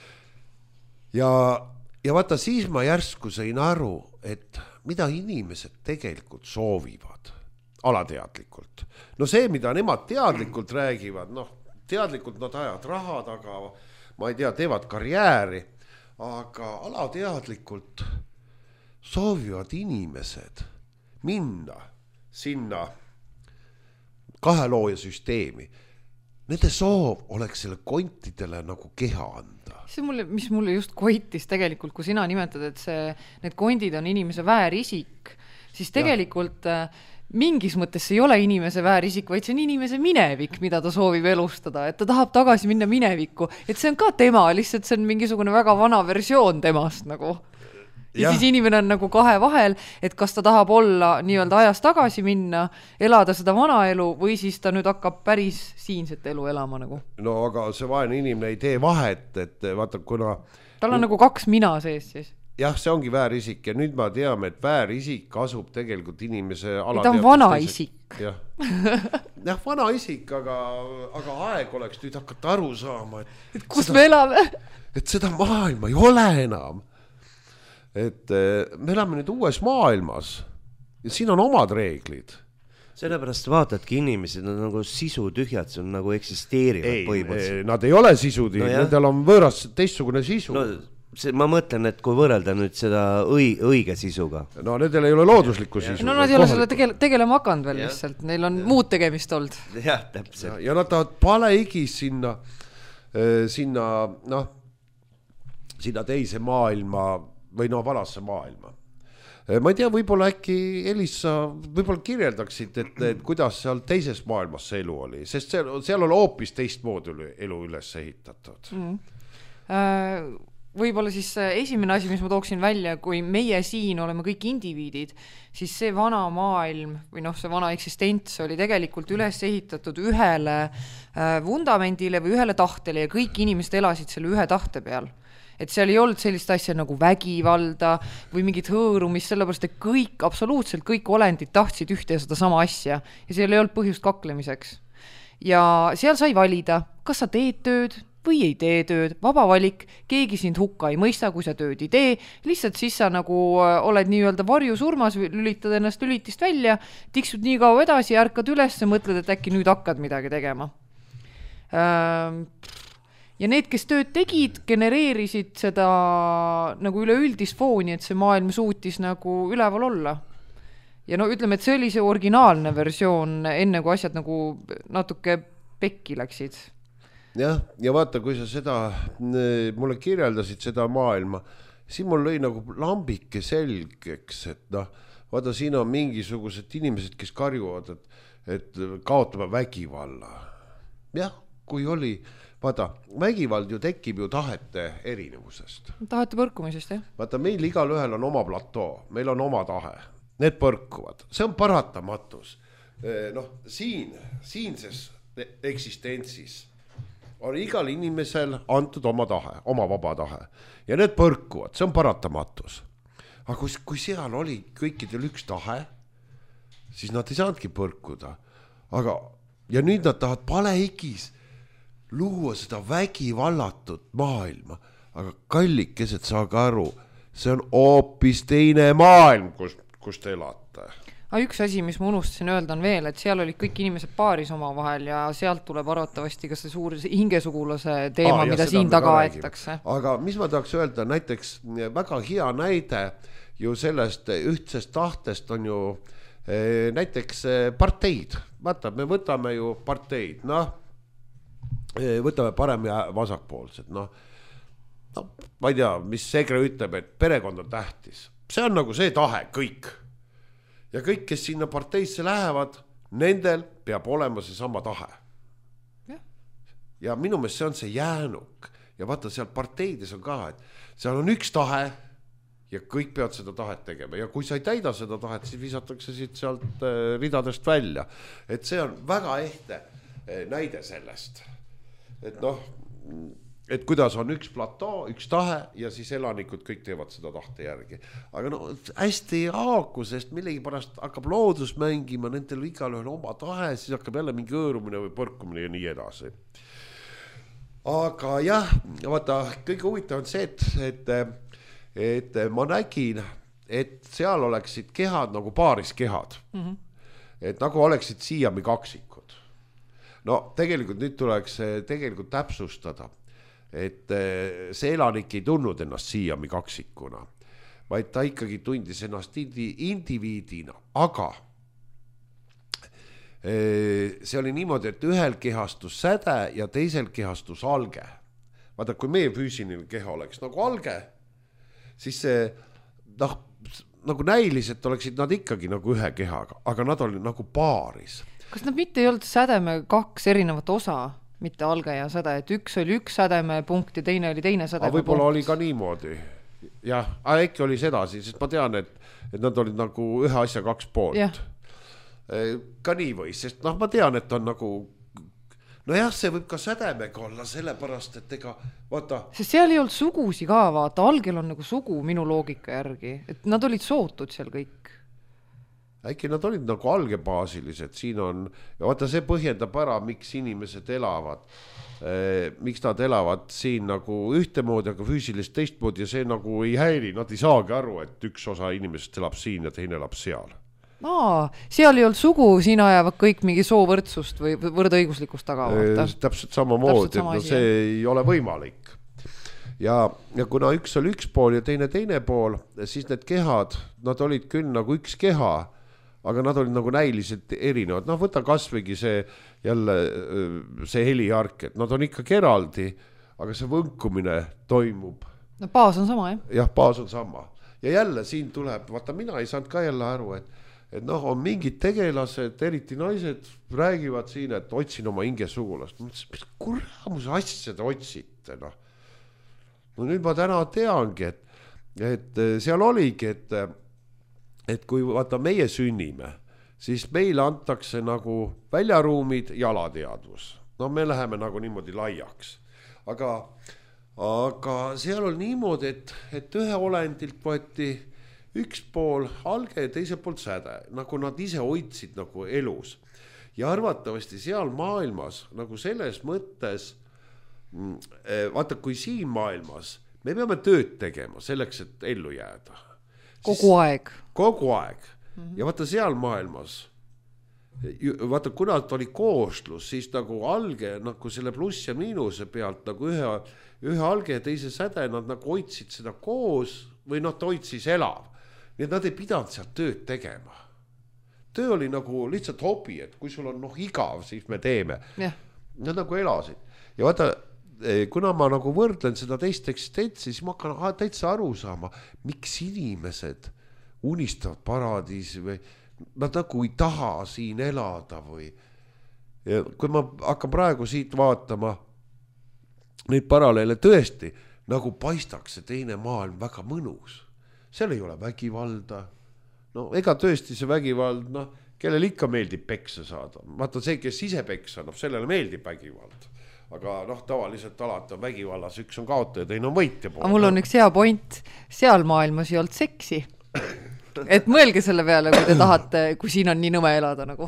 Ja, ja vaata, siis ma järsku sain aru, et mida inimesed tegelikult soovivad alateadlikult. No see, mida nemad teadlikult räägivad, noh, teadlikult nad ajavad raha taga, ma ei tea, teevad karjääri, aga alateadlikult soovivad inimesed minna sinna kahe looja süsteemi. Nende soov oleks selle kontidele nagu keha anda. See mulle, mis mulle just koitis tegelikult, kui sina nimetad, et see, need kondid on inimese väärisik, siis tegelikult ja. Mingis mõttes ei ole inimese väärisik, vaid see on inimese minevik, mida ta soovib elustada, et ta tahab tagasi minna minevikku, et see on ka tema, lihtsalt see on mingisugune väga vana versioon temast nagu. Ja, ja siis inimene on nagu kahe vahel, et kas ta tahab olla nii-öelda ajas tagasi minna, elada seda vana elu või siis ta nüüd hakkab päris siinset elu elama nagu. No aga see vaene inimene ei tee vahet, et vaata kuna... Tal on nagu kaks mina sees siis. Jah, see ongi väärisik ja nüüd ma teame, et väärisik asub tegelikult inimese alateadvus. Ta on vana isik. Jah, ja, vana isik, aga, aga aeg oleks nüüd hakata aru saama, et, et kus seda, me elame? Et seda maailma ei ole enam. Et me elame nüüd uues maailmas ja siin on omad reeglid. Sellepärast vaatadki inimesed, nad nagu sisu tühjad, see on nagu eksisteerivad ei, põhimõtteliselt. Nad ei ole sisud, no nendel on võõras teistsugune sisu. No, see, ma mõtlen, et kui võrrelda nüüd seda õi, õige sisuga. No nendel ei ole looduslikku sisu. No nad ei ole selle tegele, tegelema hakanud veel ja. Lihtsalt, neil on ja. Muud tegemist olnud. Jah, täpselt. Ja, ja nad tahavad palehigis sinna, sinna, noh, sinna teise maailma või no vanasse maailma. Ma ei tea, võib-olla äkki Elissa, võib-olla kirjeldaksid, et, et kuidas seal teises maailmas see elu oli, sest seal, seal on hoopis teistmoodi elu üles ehitatud. Mm. Äh, võib-olla siis esimene asi, mis ma tooksin välja, kui meie siin oleme kõik indiviidid, siis see vana maailm või noh, see vana eksistents oli tegelikult üles ehitatud ühele äh, vundamendile või ühele tahtele ja kõik inimesed elasid selle ühe tahte peal. Et seal ei olnud sellist asja nagu vägivalda või mingit hõõrumist, sellepärast et kõik, absoluutselt kõik olendid tahtsid ühte ja seda sama asja ja seal ei olnud põhjust kaklemiseks. Ja seal sai valida, kas sa teed tööd või ei tee tööd, vaba valik, keegi sind hukka ei mõista, kui sa tööd ei tee, lihtsalt siis sa nagu oled nii-öelda varjusurmas, lülitad ennast lülitist välja, tiksud nii kaua edasi, ärkad üles ja mõtled, et äkki nüüd hakkad midagi tegema. Ähm... Ja need, kes tööd tegid, genereerisid seda nagu üleüldist fooni, et see maailm suutis nagu üleval olla. Ja no ütleme, et see oli see originaalne versioon, enne kui asjad nagu natuke pekki läksid. Jah, ja vaata, kui sa seda, mulle kirjeldasid seda maailma, siin mul lõi nagu lambike selgeks, et noh, vaata, siin on mingisugused inimesed, kes karjuvad, et, et kaotame vägivalla. Jah, kui oli... Vaata, vägivald ju tekib ju tahete erinevusest. Tahete põrkumisest, jah? Vaata, meil igal ühel on oma platoo, meil on oma tahe. Need põrkuvad. See on paratamatus. Noh, siin, siinses eksistentsis on igal inimesel antud oma tahe, oma vaba tahe. Ja need põrkuvad, see on paratamatus. Aga kui, kui seal oli kõikidel üks tahe, siis nad ei saanudki põrkuda. Aga, ja nüüd nad tahavad palehigis luua seda vägivallatut maailma, aga kallikesed saage aru, see on hoopis teine maailm, kus, kus te elate. A, üks asi, mis ma unustasin öelda on veel, et seal olid kõik inimesed paaris oma vahel ja sealt tuleb arvatavasti ka see suur hingesugulase teema, ah, mida siin taga aetakse. Aga mis ma tahaks öelda, näiteks väga hea näide ju sellest ühtsest tahtest on ju eh, näiteks parteid. Vaata, me võtame ju parteid, noh, võtame parem ja vasakpoolsed, noh, no, ma ei tea, mis Segre ütleb, et perekond on tähtis. See on nagu see tahe, kõik. Ja kõik, kes sinna parteisse lähevad, nendel peab olema see sama tahe. Ja, ja minu meelest see on see jäänuk. Ja vaata, seal parteides on ka, et seal on üks tahe ja kõik peavad seda tahet tegema. Ja kui sa ei täida seda tahet, siis visatakse siit sealt ridadest välja. Et see on väga ehte näide sellest. Et noh, et kuidas on üks platoo, üks tahe ja siis elanikud kõik teevad seda tahte järgi. Aga no hästi haaku, sest millegi pärast hakkab loodus mängima, nendel igal ühel oma tahe, siis hakkab jälle mingi õõrumine või põrkumine ja nii edasi. Aga jah, vaata, kõige huvitav on see, et, et, et ma nägin, et seal oleksid kehad nagu paaris kehad. Mm-hmm. Et nagu oleksid siiami kaksikud. No tegelikult nüüd tuleks tegelikult täpsustada, et see elanik ei tundnud ennast siiami kaksikuna, vaid ta ikkagi tundis ennast indiviidina, aga see oli niimoodi, et ühel kehastus säde ja teisel kehastus alge. Vaata, kui meie füüsiline keha oleks nagu alge, siis see, noh, nagu näiliselt oleksid nad ikkagi nagu ühe kehaga, aga nad olid nagu paaris. Kas nad mitte ei olnud sädeme kaks erinevat osa, mitte alge ja säde, et üks oli üks sädeme punkt ja teine oli teine sädeme punkt? Võib-olla oli ka niimoodi. Jah, äkki oli sedasi, sest ma tean, et, et nad olid nagu ühe asja kaks poolt. Ja. Ka nii või, sest noh, ma tean, et on nagu, no jah, see võib ka sädemega olla sellepärast, et ega vaata. Sest seal ei olnud sugusi ka, vaata, algel on nagu sugu minu loogika järgi, et nad olid sootud seal kõik. Äkki nad olid nagu algebaasilised, siin on, ja vaata see põhjendab ära, miks inimesed elavad, eh, miks nad elavad siin nagu ühtemoodi, aga füüsilist teistmoodi ja see nagu ei häiri, nad ei saagi aru, et üks osa inimesest elab siin ja teine elab seal. Aa, seal ei olnud sugu, siin ajavad kõik mingi soovõrdsust või võrdõiguslikkust taga. Eh, täpselt sama moodi, et no see ei ole võimalik. ja, ja kuna üks oli üks pool ja teine teine pool, siis need kehad, nad olid küll nagu üks keha, aga nad olid nagu näiliselt erinevad. Noh, võta kasvõigi see jälle see heliark, et nad on ikkagi eraldi, aga see võnkumine toimub. No baas on sama, jah? Jah, baas on sama. Ja jälle siin tuleb, vaata mina ei saanud ka jälle aru, et, et noh, on mingid tegelased, eriti naised räägivad siin, et otsin oma hingesugulast. Mis kuramus asja te otsite, noh. No nüüd ma täna teangi, et, et seal oligi, et, et kui vaata meie sünnime, siis meile antakse nagu väljaruumid ja alateadvus. No me läheme nagu niimoodi laiaks. Aga, aga seal on niimoodi, et, et ühe olendilt võeti üks pool alge ja teise pool säde, nagu nad ise hoidsid nagu elus. Ja arvatavasti seal maailmas nagu selles mõttes, vaata kui siin maailmas me peame tööd tegema selleks, et ellu jääda. Kogu siis, aeg. Kogu aeg. Mm-hmm. Ja vaata seal maailmas, vaata kuna ta oli kooslus, siis nagu alge nagu selle pluss ja miinuse pealt nagu ühe, ühe alge ja teise säde, nad nagu hoidsid seda koos või nad hoidsid elav. Nii et nad ei pidanud sealt tööd tegema. Töö oli nagu lihtsalt hobi, et kui sul on noh igav, siis me teeme. Yeah. Nad nagu elasid. Ja vaata, kuna ma nagu võrdlen seda teist eksistentsi, siis ma hakkan täitsa aru saama, miks inimesed unistavad paradiisi või nad nagu ei taha siin elada või. Ja kui ma hakkan praegu siit vaatama neid paralleele tõesti, nagu paistaks see teine maailm väga mõnus. Seal ei ole vägivalda. No ega tõesti see vägivald, noh, kellel ikka meeldib peksa saada. Vaata see, kes ise peksa, noh, sellele meeldib vägivald. Aga noh, tavaliselt alati on vägivallas, üks on kaotaja, teine on võitja pool. Mul on üks hea point, seal maailmas ei olnud seksi. Et mõelge selle peale, kui te tahate, kui siin on nii nõme elada nagu.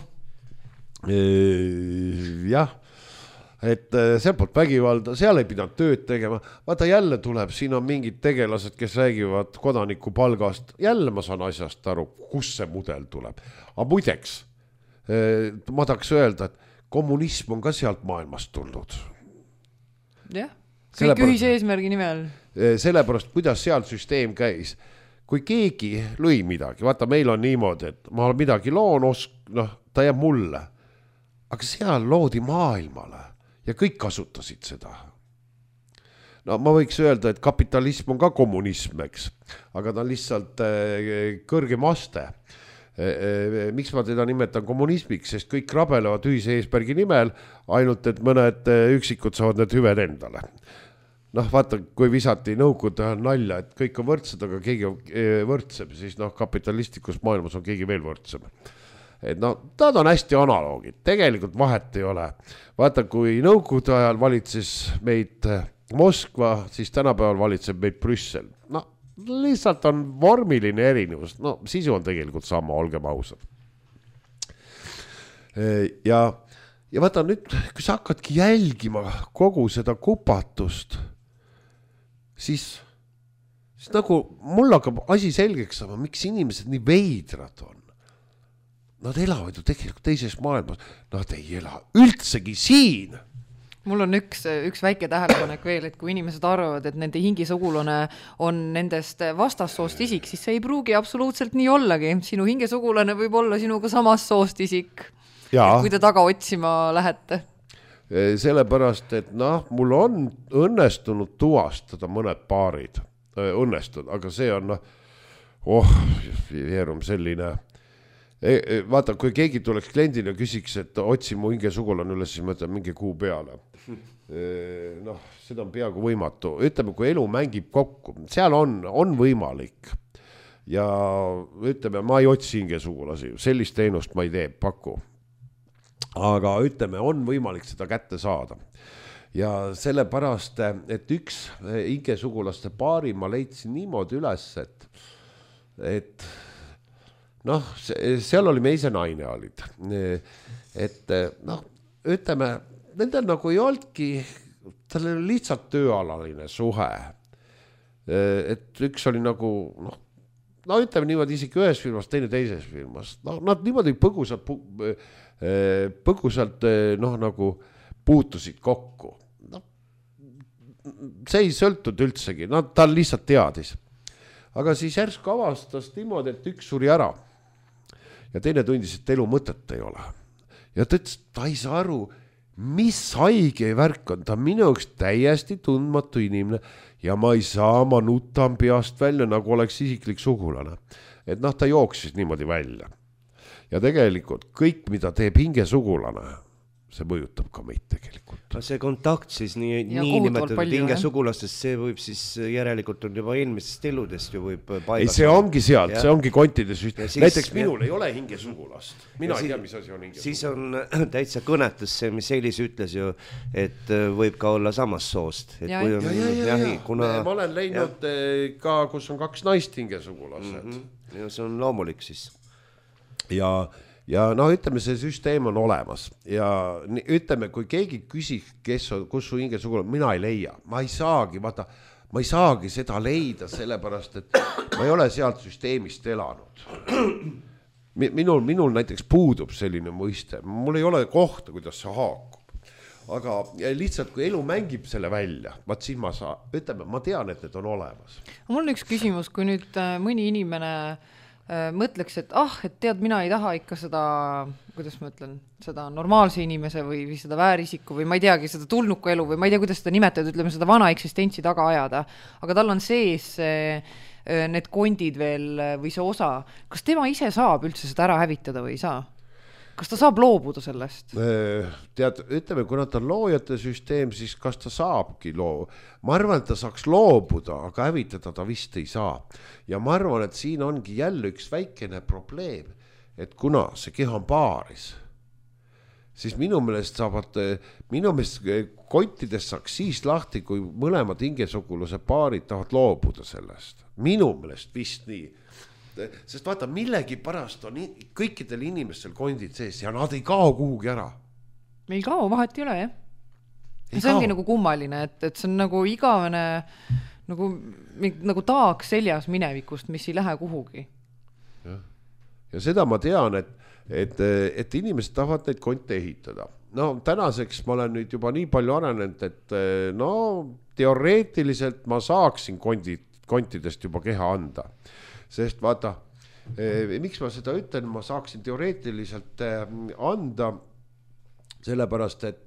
Jah, et seal poolt vägivalda, seal ei pidanud tööd tegema. Vaata jälle tuleb, siin on mingid tegelased, kes räägivad kodaniku palgast. Jälle ma saan asjast aru, kus see mudel tuleb. Aga muideks, ma tahaks öelda, et kommunism on ka sealt maailmast tulnud. Jah, kõik ühise eesmärgi nimel. Sellepärast, kuidas seal süsteem käis. Kui keegi lõi midagi, vaata meil on niimoodi, et ma midagi loon, noh, ta jääb mulle. Aga seal loodi maailmale ja kõik kasutasid seda. No ma võiks öelda, et kapitalism on ka kommunism, eks, aga ta on lihtsalt kõrgem aste. Miks ma teda nimetan kommunismiks, sest kõik rabelevad ühise eesmärgi nimel, ainult et mõned üksikud saavad need hüved endale. Noh, vaata, kui visati nõukude nalja, et kõik on võrdsed, aga keegi on võrdsem, siis noh, kapitalistlikus maailmas on keegi veel võrdsem. Et no, nad on hästi analoogid, tegelikult vahet ei ole. Vaata, kui nõukude ajal valitses meid Moskva, siis tänapäeval valitseb meid Brüssel. No, lihtsalt on vormiline erinevus, no sisu on tegelikult sama, olgem ausad. Ja, ja vaata nüüd, kui sa hakkadki jälgima kogu seda kupatust, siis, siis nagu mul hakkab asi selgeks saama, miks inimesed nii veidrad on. Nad elavad ju tegelikult teises maailmas, nad ei ela üldsegi siin. Mul on üks, üks väike tähelepanek veel, et kui inimesed arvavad, et nende hingesugulane on nendest vastassoost isik, siis see ei pruugi absoluutselt nii ollagi. Sinu hingesugulane võib olla sinuga samast soost isik, kui te taga otsima lähete. Sellepärast, et noh, mul on õnnestunud tuvastada mõned paarid, õnnestunud, aga see on, oh, jeerum selline. Vaata, kui keegi tuleks kliendina küsiks, et otsi mu hingesugulane üles, siis ma ütlen mingi kuu peale. Noh, seda on peaaegu võimatu. Ütleme, kui elu mängib kokku, seal on, on võimalik. Ja ütleme, ma ei otsi hingesugulasi, sellist teenust ma ei tee, paku. Aga ütleme, on võimalik seda kätte saada. Ja sellepärast, et üks hingesugulaste paari ma leidsin niimoodi üles, et, et noh, seal oli meise naine olid. Et noh, ütleme, nendel nagu ei olnudki, tal oli lihtsalt tööalaline suhe. Et üks oli nagu, noh, no ütleme niimoodi isegi ühes firmas, teine teises firmas. No, nad niimoodi põgusalt, põgusalt noh, nagu puutusid kokku. No, see ei sõltud üldsegi, no ta lihtsalt teadis. Aga siis järsku avastas niimoodi, et üks suri ära ja teine tundis, et elu mõtet ei ole. Ja ta ütles, ta ei saa aru, mis haige värk on, ta minu jaoks täiesti tundmatu inimene ja ma ei saa, ma nutan peast välja, nagu oleks isiklik sugulane. Et noh, ta jooksis niimoodi välja. Ja tegelikult kõik, mida teeb hinge sugulane, see mõjutab ka meid tegelikult. See kontakt siis nii, nii nimetatud hinge sugulastest, see võib siis järelikult on juba eelmistest eludest ju võib paigast. Ei, see ongi sealt, see ongi kontides. Näiteks minul ja. ei ole hinge sugulast. Mina ei tea, mis asi on hinge siis sugulast. Siis on täitsa kõnetus see, mis Elis ütles ju, et võib ka olla samast soost. Et ja, kui on, ja, ja, ja, ja. Kuna, ma olen leidnud ja. ka, kus on kaks naist hinge sugulased. Mm-hmm. Ja see on loomulik siis. Ja ja no ütleme, see süsteem on olemas ja ütleme, kui keegi küsiks, kes on, kus su hinge sugulane, mina ei leia, ma ei saagi, vaata, ma ei saagi seda leida, sellepärast, et ma ei ole sealt süsteemist elanud. Minul, minul näiteks puudub selline mõiste, mul ei ole kohta, kuidas see haakub. Aga lihtsalt, kui elu mängib selle välja, vaat siis ma saa, ütleme, ma tean, et need on olemas. Mul on üks küsimus, kui nüüd mõni inimene mõtleks, et ah, et tead, mina ei taha ikka seda, kuidas ma ütlen, seda normaalse inimese või, või seda väärisiku või ma ei teagi, seda tulnuku elu või ma ei tea, kuidas seda nimetada, ütleme seda vana eksistentsi taga ajada, aga tal on sees need kondid veel või see osa. Kas tema ise saab üldse seda ära hävitada või ei saa? Kas ta saab loobuda sellest? Tead, ütleme, kuna ta on loojate süsteem, siis kas ta saabki loo... Ma arvan, et ta saaks loobuda, aga hävitada ta vist ei saa. Ja ma arvan, et siin ongi jälle üks väikene probleem, et kuna see keha on paaris, siis minu meelest saavad, minu meelest kontidest saaks siis lahti, kui mõlemad hingesugulase paarid tahavad loobuda sellest. Minu meelest vist nii. Sest vaata, millegi pärast on kõikidel inimestel kondid sees ja nad ei kao kuhugi ära. Ei kao, vahet ei ole, jah. Ei see ongi kao. Nagu kummaline, et, et see on nagu igavene nagu, nagu taak seljas minevikust, mis ei lähe kuhugi. Ja, ja seda ma tean, et, et, et inimesed tahavad neid konte ehitada. No tänaseks ma olen nüüd juba nii palju arenenud, et no teoreetiliselt ma saaksin kondid, kontidest juba keha anda. Sest vaata, eh, miks ma seda ütlen, ma saaksin teoreetiliselt eh, anda, sellepärast, et,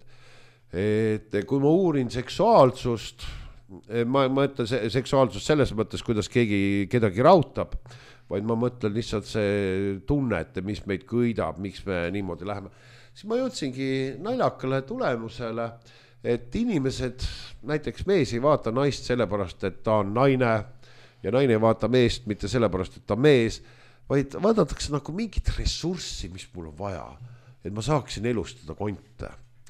et kui ma uurin seksuaalsust, eh, ma, ma ütlen se- seksuaalsust selles mõttes, kuidas keegi kedagi rautab, vaid ma mõtlen lihtsalt see tunne, et mis meid kõidab, miks me niimoodi läheme. Siis ma jõudsingi naljakale tulemusele, et inimesed, näiteks mees ei vaata naist sellepärast, et ta on naine, ja naine ei vaata meest mitte sellepärast, et ta mees, vaid vaadatakse nagu mingit ressurssi, mis mul on vaja, et ma saaksin elustada konte.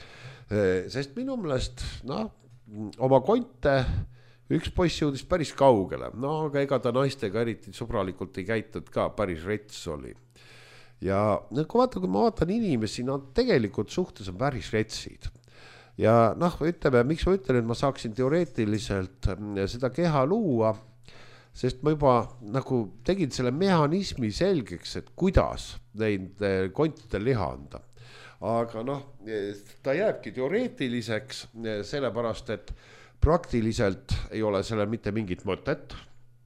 Sest minu meelest, no, oma konte üks poiss jõudis päris kaugele, no aga ega ta naistega eriti sõbralikult ei käitud ka, päris rets oli. Ja kui vaata, kui ma vaatan inimesi, nad tegelikult suhtes on päris retsid. Ja noh, ütleme, miks ma ütlen, et ma saaksin teoreetiliselt seda keha luua, sest ma juba nagu tegin selle mehhanismi selgeks, et kuidas neid kontidel liha anda. Aga noh, ta jääbki teoreetiliseks, sellepärast, et praktiliselt ei ole selle mitte mingit mõtet.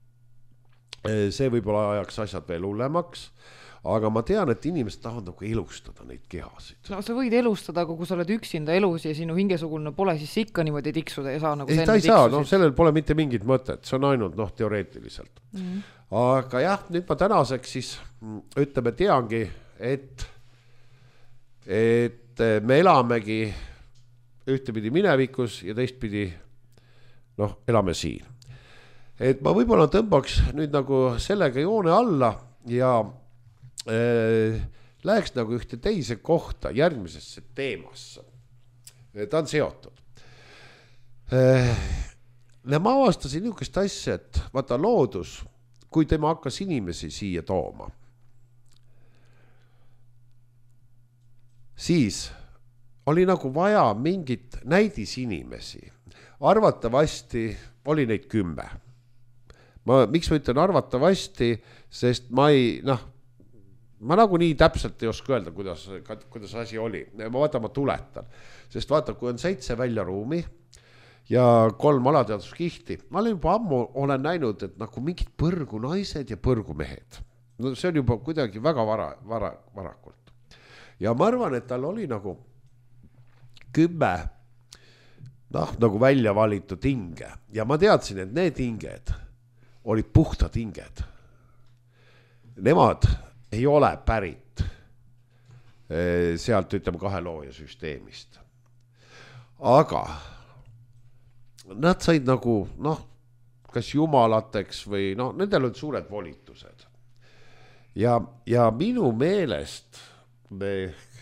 See võib-olla ajaks asjad veel hullemaks. Aga ma tean, et inimesed tahavad nagu elustada neid kehasid. No sa võid elustada, aga kui sa oled üksinda elus ja sinu hingesugulne pole, siis ikka niimoodi tiksuda ei saa nagu ei, ta ei saa, no sellel pole mitte mingit mõtet, see on ainult noh, teoreetiliselt. Mm. Aga jah, nüüd ma tänaseks siis ütleme teangi, et, et me elamegi ühtepidi minevikus ja teistpidi noh, elame siin. Et ma võib-olla tõmbaks nüüd nagu sellega joone alla ja läheks nagu ühte teise kohta järgmisesse teemasse. Ta on seotud. Ma avastasin niisugust asja, et vaata loodus, kui tema hakkas inimesi siia tooma, siis oli nagu vaja mingit näidisinimesi. Arvatavasti oli neid kümme. Ma, miks ma ütlen arvatavasti, sest ma ei, noh, ma nagu nii täpselt ei oska öelda, kuidas, kuidas asi oli. Ma vaata, ma tuletan. Sest vaata, kui on seitse väljaruumi ja kolm alateaduskihti. Ma olen juba ammu olen näinud, et nagu mingid põrgu naised ja põrgu mehed. No see on juba kuidagi väga vara, vara, varakult. Ja ma arvan, et tal oli nagu kümme noh, nagu välja valitud hinge. Ja ma teadsin, et need hinged olid puhtad hinged. Nemad ei ole pärit sealt, ütleme, kahe looja süsteemist. Aga nad said nagu, noh, kas jumalateks või, noh, nendel on suured volitused. Ja, ja minu meelest me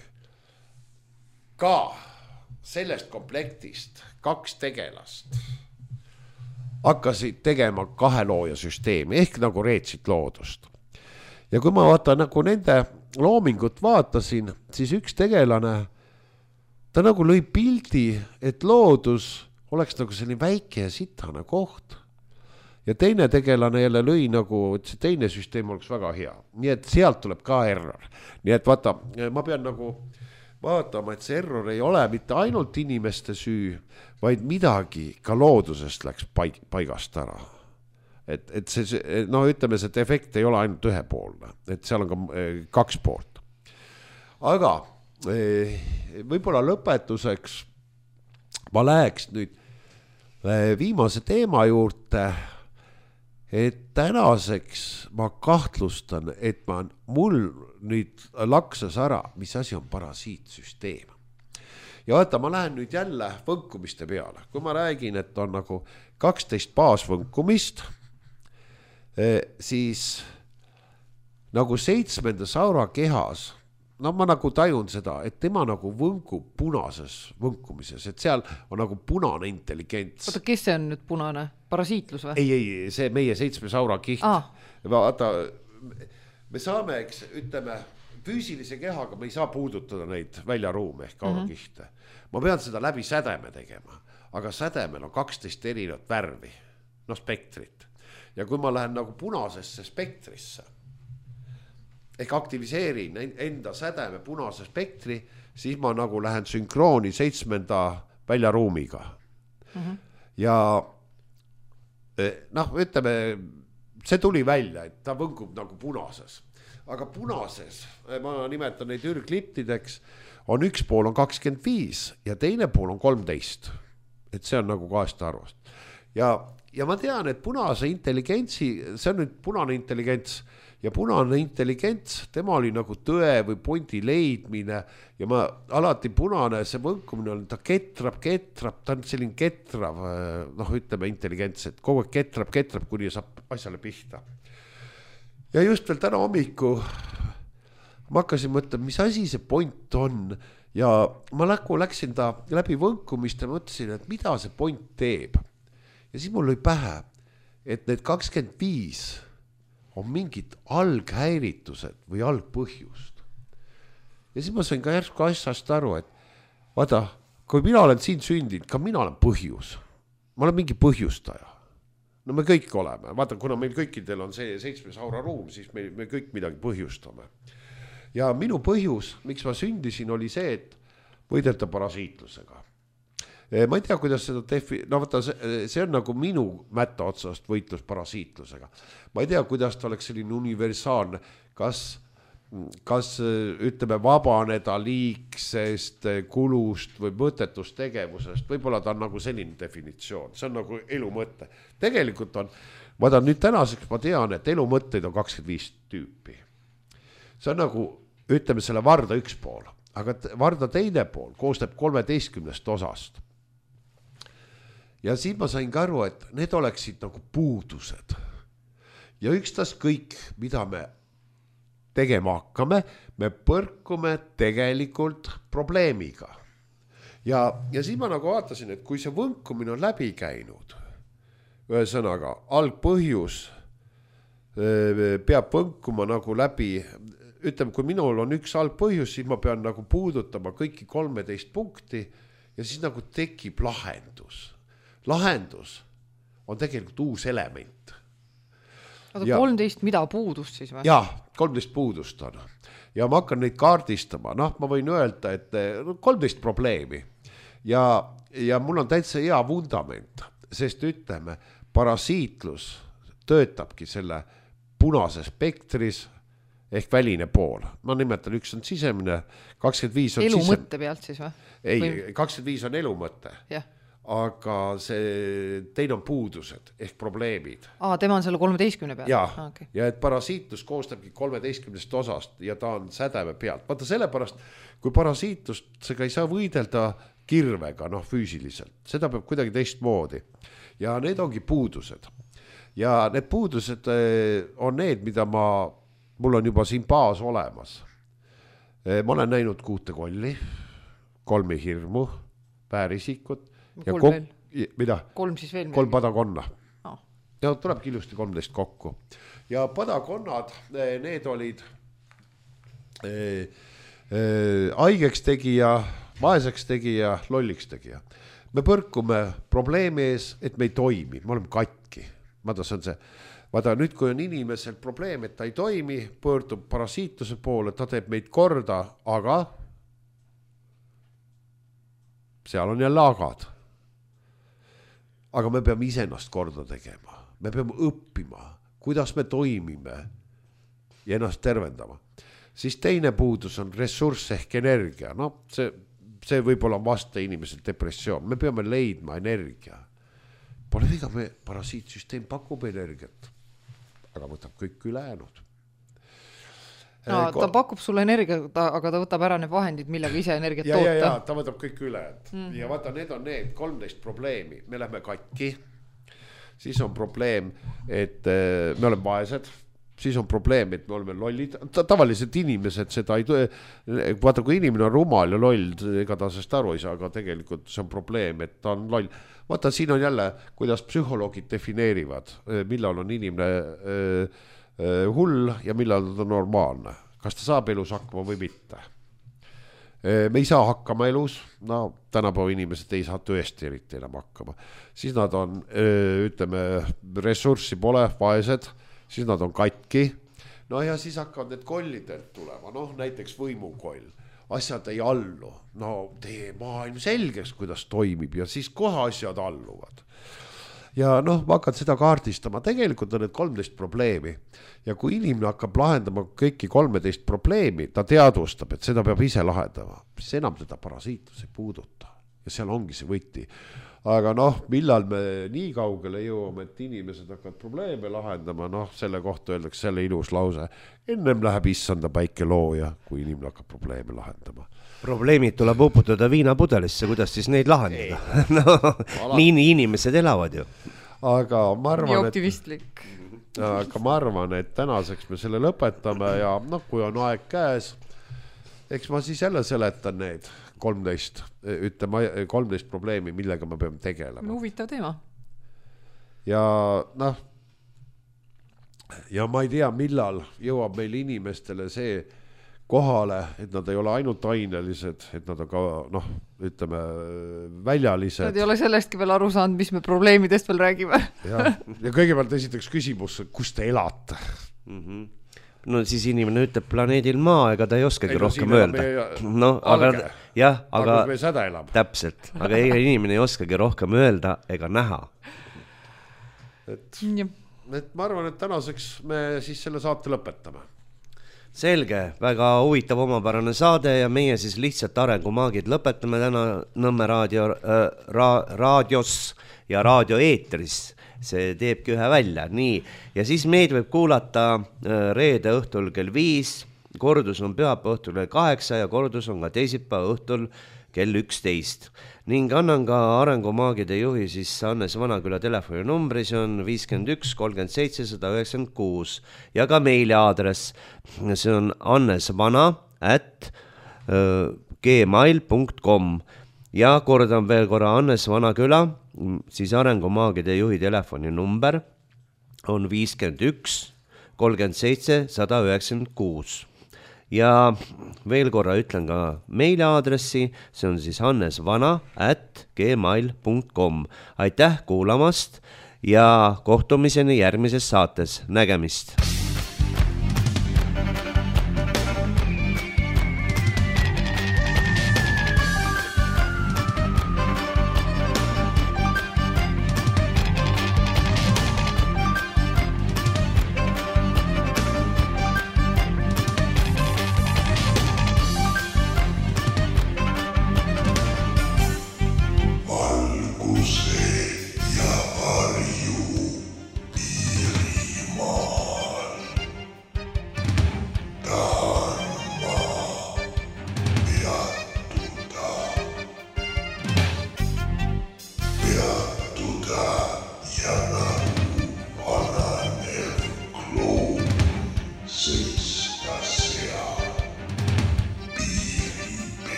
ka sellest komplektist kaks tegelast hakkasid tegema kahe looja süsteemi, ehk nagu reetsid loodust. Ja kui ma vaatan nagu nende loomingut vaatasin, siis üks tegelane, ta nagu lõi pildi, et loodus oleks nagu selline väike ja sitane koht. Ja teine tegelane jälle lõi nagu, et see teine süsteem oleks väga hea. Nii et sealt tuleb ka error. Nii et vaata, ma pean nagu vaatama, et see error ei ole mitte ainult inimeste süü, vaid midagi ka loodusest läks paig- paigast ära. Et, et see, no ütleme, see efekt ei ole ainult ühepoolne, et seal on ka kaks poolt. Aga võib-olla lõpetuseks ma läheks nüüd viimase teema juurde, et tänaseks ma kahtlustan, et ma, mul nüüd laksas ära, mis asi on parasiitsüsteem. Ja vaata, ma lähen nüüd jälle võnkumiste peale. Kui ma räägin, et on nagu kaksteist baasvõnkumist, siis nagu seitsmenda saura kehas, no ma nagu tajun seda, et tema nagu võnkub punases võnkumises, et seal on nagu punane intelligents. Oota, kes see on nüüd punane? Parasiitlus või? Ei, ei, see meie seitsme saura kiht. Ah. Vaata, me saame, eks, ütleme, füüsilise kehaga me ei saa puudutada neid väljaruume ehk aurokihte. Mm-hmm. Ma pean seda läbi sädeme tegema, aga sädemel on kaksteist erinevat värvi, no spektrit. Ja kui ma lähen nagu punasesse spektrisse, ehk aktiviseerin enda sädeme punase spektri, siis ma nagu lähen sünkrooni seitsmenda väljaruumiga. Mm-hmm. Ja noh, ütleme, see tuli välja, et ta võnkub nagu punases. Aga punases, ma nimetan neid ürgliptideks, on üks pool on kakskümmend viis ja teine pool on kolmteist. Et see on nagu kahest arvast. Ja, ja ma tean, et punase intelligentsi, see on nüüd punane intelligents, ja punane intelligents, tema oli nagu tõe või pointi leidmine ja ma alati punane, see võnkumine on, ta ketrab, ketrab, ta on selline ketrav, noh ütleme intelligents, et kogu aeg ketrab, ketrab, kuni saab asjale pihta. Ja just veel täna hommiku ma hakkasin mõtlema, mis asi see point on ja ma läku, läksin ta läbi võnkumist ja mõtlesin, et mida see point teeb. Ja siis mul lõi pähe, et need kakskümmend viis on mingid alghäiritused või algpõhjust. Ja siis ma sain ka järsku asjast aru, et vaata, kui mina olen siin sündinud, ka mina olen põhjus. Ma olen mingi põhjustaja. No me kõik oleme. Vaata, kuna meil kõikidel on see seitsme saura ruum, siis me, me kõik midagi põhjustame. Ja minu põhjus, miks ma sündisin, oli see, et võidelda parasiitlusega. Ma ei tea, kuidas seda defi... No vaata, see, see on nagu minu mätta otsast võitlus parasiitlusega. Ma ei tea, kuidas ta oleks selline universaalne, kas, kas ütleme vabaneda liigsest kulust või mõttetust tegevusest. Võib-olla ta on nagu selline definitsioon. See on nagu elu mõte. Tegelikult on, vaata nüüd tänaseks ma tean, et elu mõtteid on kakskümmend viis tüüpi. See on nagu, ütleme selle varda üks pool, aga varda teine pool koostab kolmeteistkümnest osast. Ja siin ma sain ka aru, et need oleksid nagu puudused. Ja ükstas kõik, mida me tegema hakkame, me põrkume tegelikult probleemiga. Ja, ja siis ma nagu vaatasin, et kui see võnkumine on läbi käinud, ühesõnaga, algpõhjus peab võnkuma nagu läbi, ütleme, kui minul on üks algpõhjus, siis ma pean nagu puudutama kõiki kolmeteist punkti ja siis nagu tekib lahendus. Lahendus on tegelikult uus element. Aga kolmteist mida puudust siis või? Jah, kolmteist puudust on. Ja ma hakkan neid kaardistama. Noh, ma võin öelda, et kolmteist probleemi. ja, ja mul on täitsa hea vundament, sest ütleme, parasiitlus töötabki selle punase spektris ehk väline pool. Ma nimetan, üks on sisemine, kakskümmend viis on elu sisem... mõtte pealt siis või? Ei, või... kakskümmend viis on elu mõte. Jah. Aga see teine on puudused ehk probleemid. Aa, tema on selle kolmeteistkümne pealt? Ja, ah, okay. ja et parasiitlus koostabki kolmeteistkümnest osast ja ta on sädeme pealt. Vaata sellepärast, kui parasiitlust, sega ei saa võidelda kirvega, noh, füüsiliselt. Seda peab kuidagi teistmoodi. Ja need ongi puudused. Ja need puudused on need, mida ma, mul on juba siin baas olemas. Ma olen näinud kuute kolli, kolmi hirmu, väärisikut ja kolm, kok... mida? kolm siis veel. Kolm padakonna. Oh. Ja tulebki ilusti kolmteist kokku. Ja padakonnad, need olid eh, eh, haigeks tegija, vaeseks tegija, lolliks tegija. Me põrkume probleemi ees, et me ei toimi, me oleme katki. Vaata, see on see. Vaata, nüüd kui on inimesel probleem, et ta ei toimi, pöördub parasiitluse poole, ta teeb meid korda, aga seal on jälle agad. Aga me peame iseennast korda tegema. Me peame õppima, kuidas me toimime ja ennast tervendama. Siis teine puudus on ressurss ehk energia. No, see, see võib-olla on vasta inimesel depressioon. Me peame leidma energia. Pole viga, me parasiitsüsteem pakub energiat, aga võtab kõik ülejäänud. No, ta pakub sulle energiat, aga ta võtab ära need vahendid, millega ise energiat ja, toota. Ja, ja, ta võtab kõik ülejäänud. Mm. Ja vaata, need on need kolmteist probleemi. Me lähme katki. Siis on probleem, et me oleme vaesed. Siis on probleem, et me oleme lollid. Tavaliselt inimesed seda ei tule. Vaata, kui inimene on rumal ja loll, ega ta sest aru ei saa, aga tegelikult see on probleem, et ta on loll. Vaata, siin on jälle, kuidas psühholoogid defineerivad, millal on inimene hull ja millal ta on normaalne. Kas ta saab elus hakkama või mitte? Me ei saa hakkama elus, no tänapäeva inimesed ei saa tõesti eriti enam hakkama. Siis nad on, ütleme, ressurssi pole, vaesed, siis nad on katki. No ja siis hakkavad need kollidelt tulema, noh näiteks võimukoll. Asjad ei allu, no tee maailm selgeks, kuidas toimib ja siis kohe asjad alluvad. Ja noh, ma hakkan seda kaardistama, tegelikult on need kolmteist probleemi ja kui inimene hakkab lahendama kõiki kolmeteist probleemi, ta teadvustab, et seda peab ise lahendama, siis enam teda parasiitlus ei puuduta ja seal ongi see võti. Aga noh, millal me nii kaugele jõuame, et inimesed hakkavad probleeme lahendama, noh selle kohta öeldakse selle ilus lause, ennem läheb issanda päike looja, kui inimene hakkab probleeme lahendama. Probleemid tuleb uputada viinapudelisse, kuidas siis neid lahendada? No, nii inimesed elavad ju. Aga ma arvan, nii optimistlik. Et, aga ma arvan, et tänaseks me selle lõpetame ja noh, kui on aeg käes, eks ma siis jälle seletan need kolmteist, ütleme kolmteist probleemi, millega me peame tegelema. Huvitav teema. Ja noh, ja ma ei tea, millal jõuab meil inimestele see kohale, et nad ei ole ainult ainelised, et nad on ka, noh, ütleme, väljalised. Nad ei ole sellestki veel aru saanud, mis me probleemidest veel räägime. Ja, ja kõigepealt esiteks küsimus, kus te elate? Mm-hmm. No siis inimene ütleb planeedil maa, ega ta ei oskagi ei, no, rohkem öelda. No, aga, jah, aga, aga täpselt, aga inimene ei oskagi rohkem öelda ega näha. Et, et ma arvan, et tänaseks me siis selle saate lõpetame. Selge, väga huvitav omapärane saade ja meie siis lihtsalt arengumaagid lõpetame täna Nõmme raadio, äh, ra, raadios ja raadioeetris. See teebki ühe välja, nii. Ja siis meid võib kuulata äh, reede õhtul kell viis, kordus on pühapäeva õhtul kell kaheksa ja kordus on ka teisipäeva õhtul kell üksteist. Ning annan ka arengumaagide juhi siis Hannes Vanaküla telefoninumbri, see on viiskümmend üks kolmkümmend seitse sada üheksakümmend kuus ja ka meili aadress, see on annesvana at gmail punkt com ja kordan veel korra Hannes Vanaküla, siis arengumaagide juhi telefoninumber on viiskümmend üks kolmkümmend seitse sada üheksakümmend kuus. Ja veel korra ütlen ka meili aadressi, see on siis annesvana at gmail punkt com. Aitäh kuulamast ja kohtumiseni järgmises saates. Nägemist!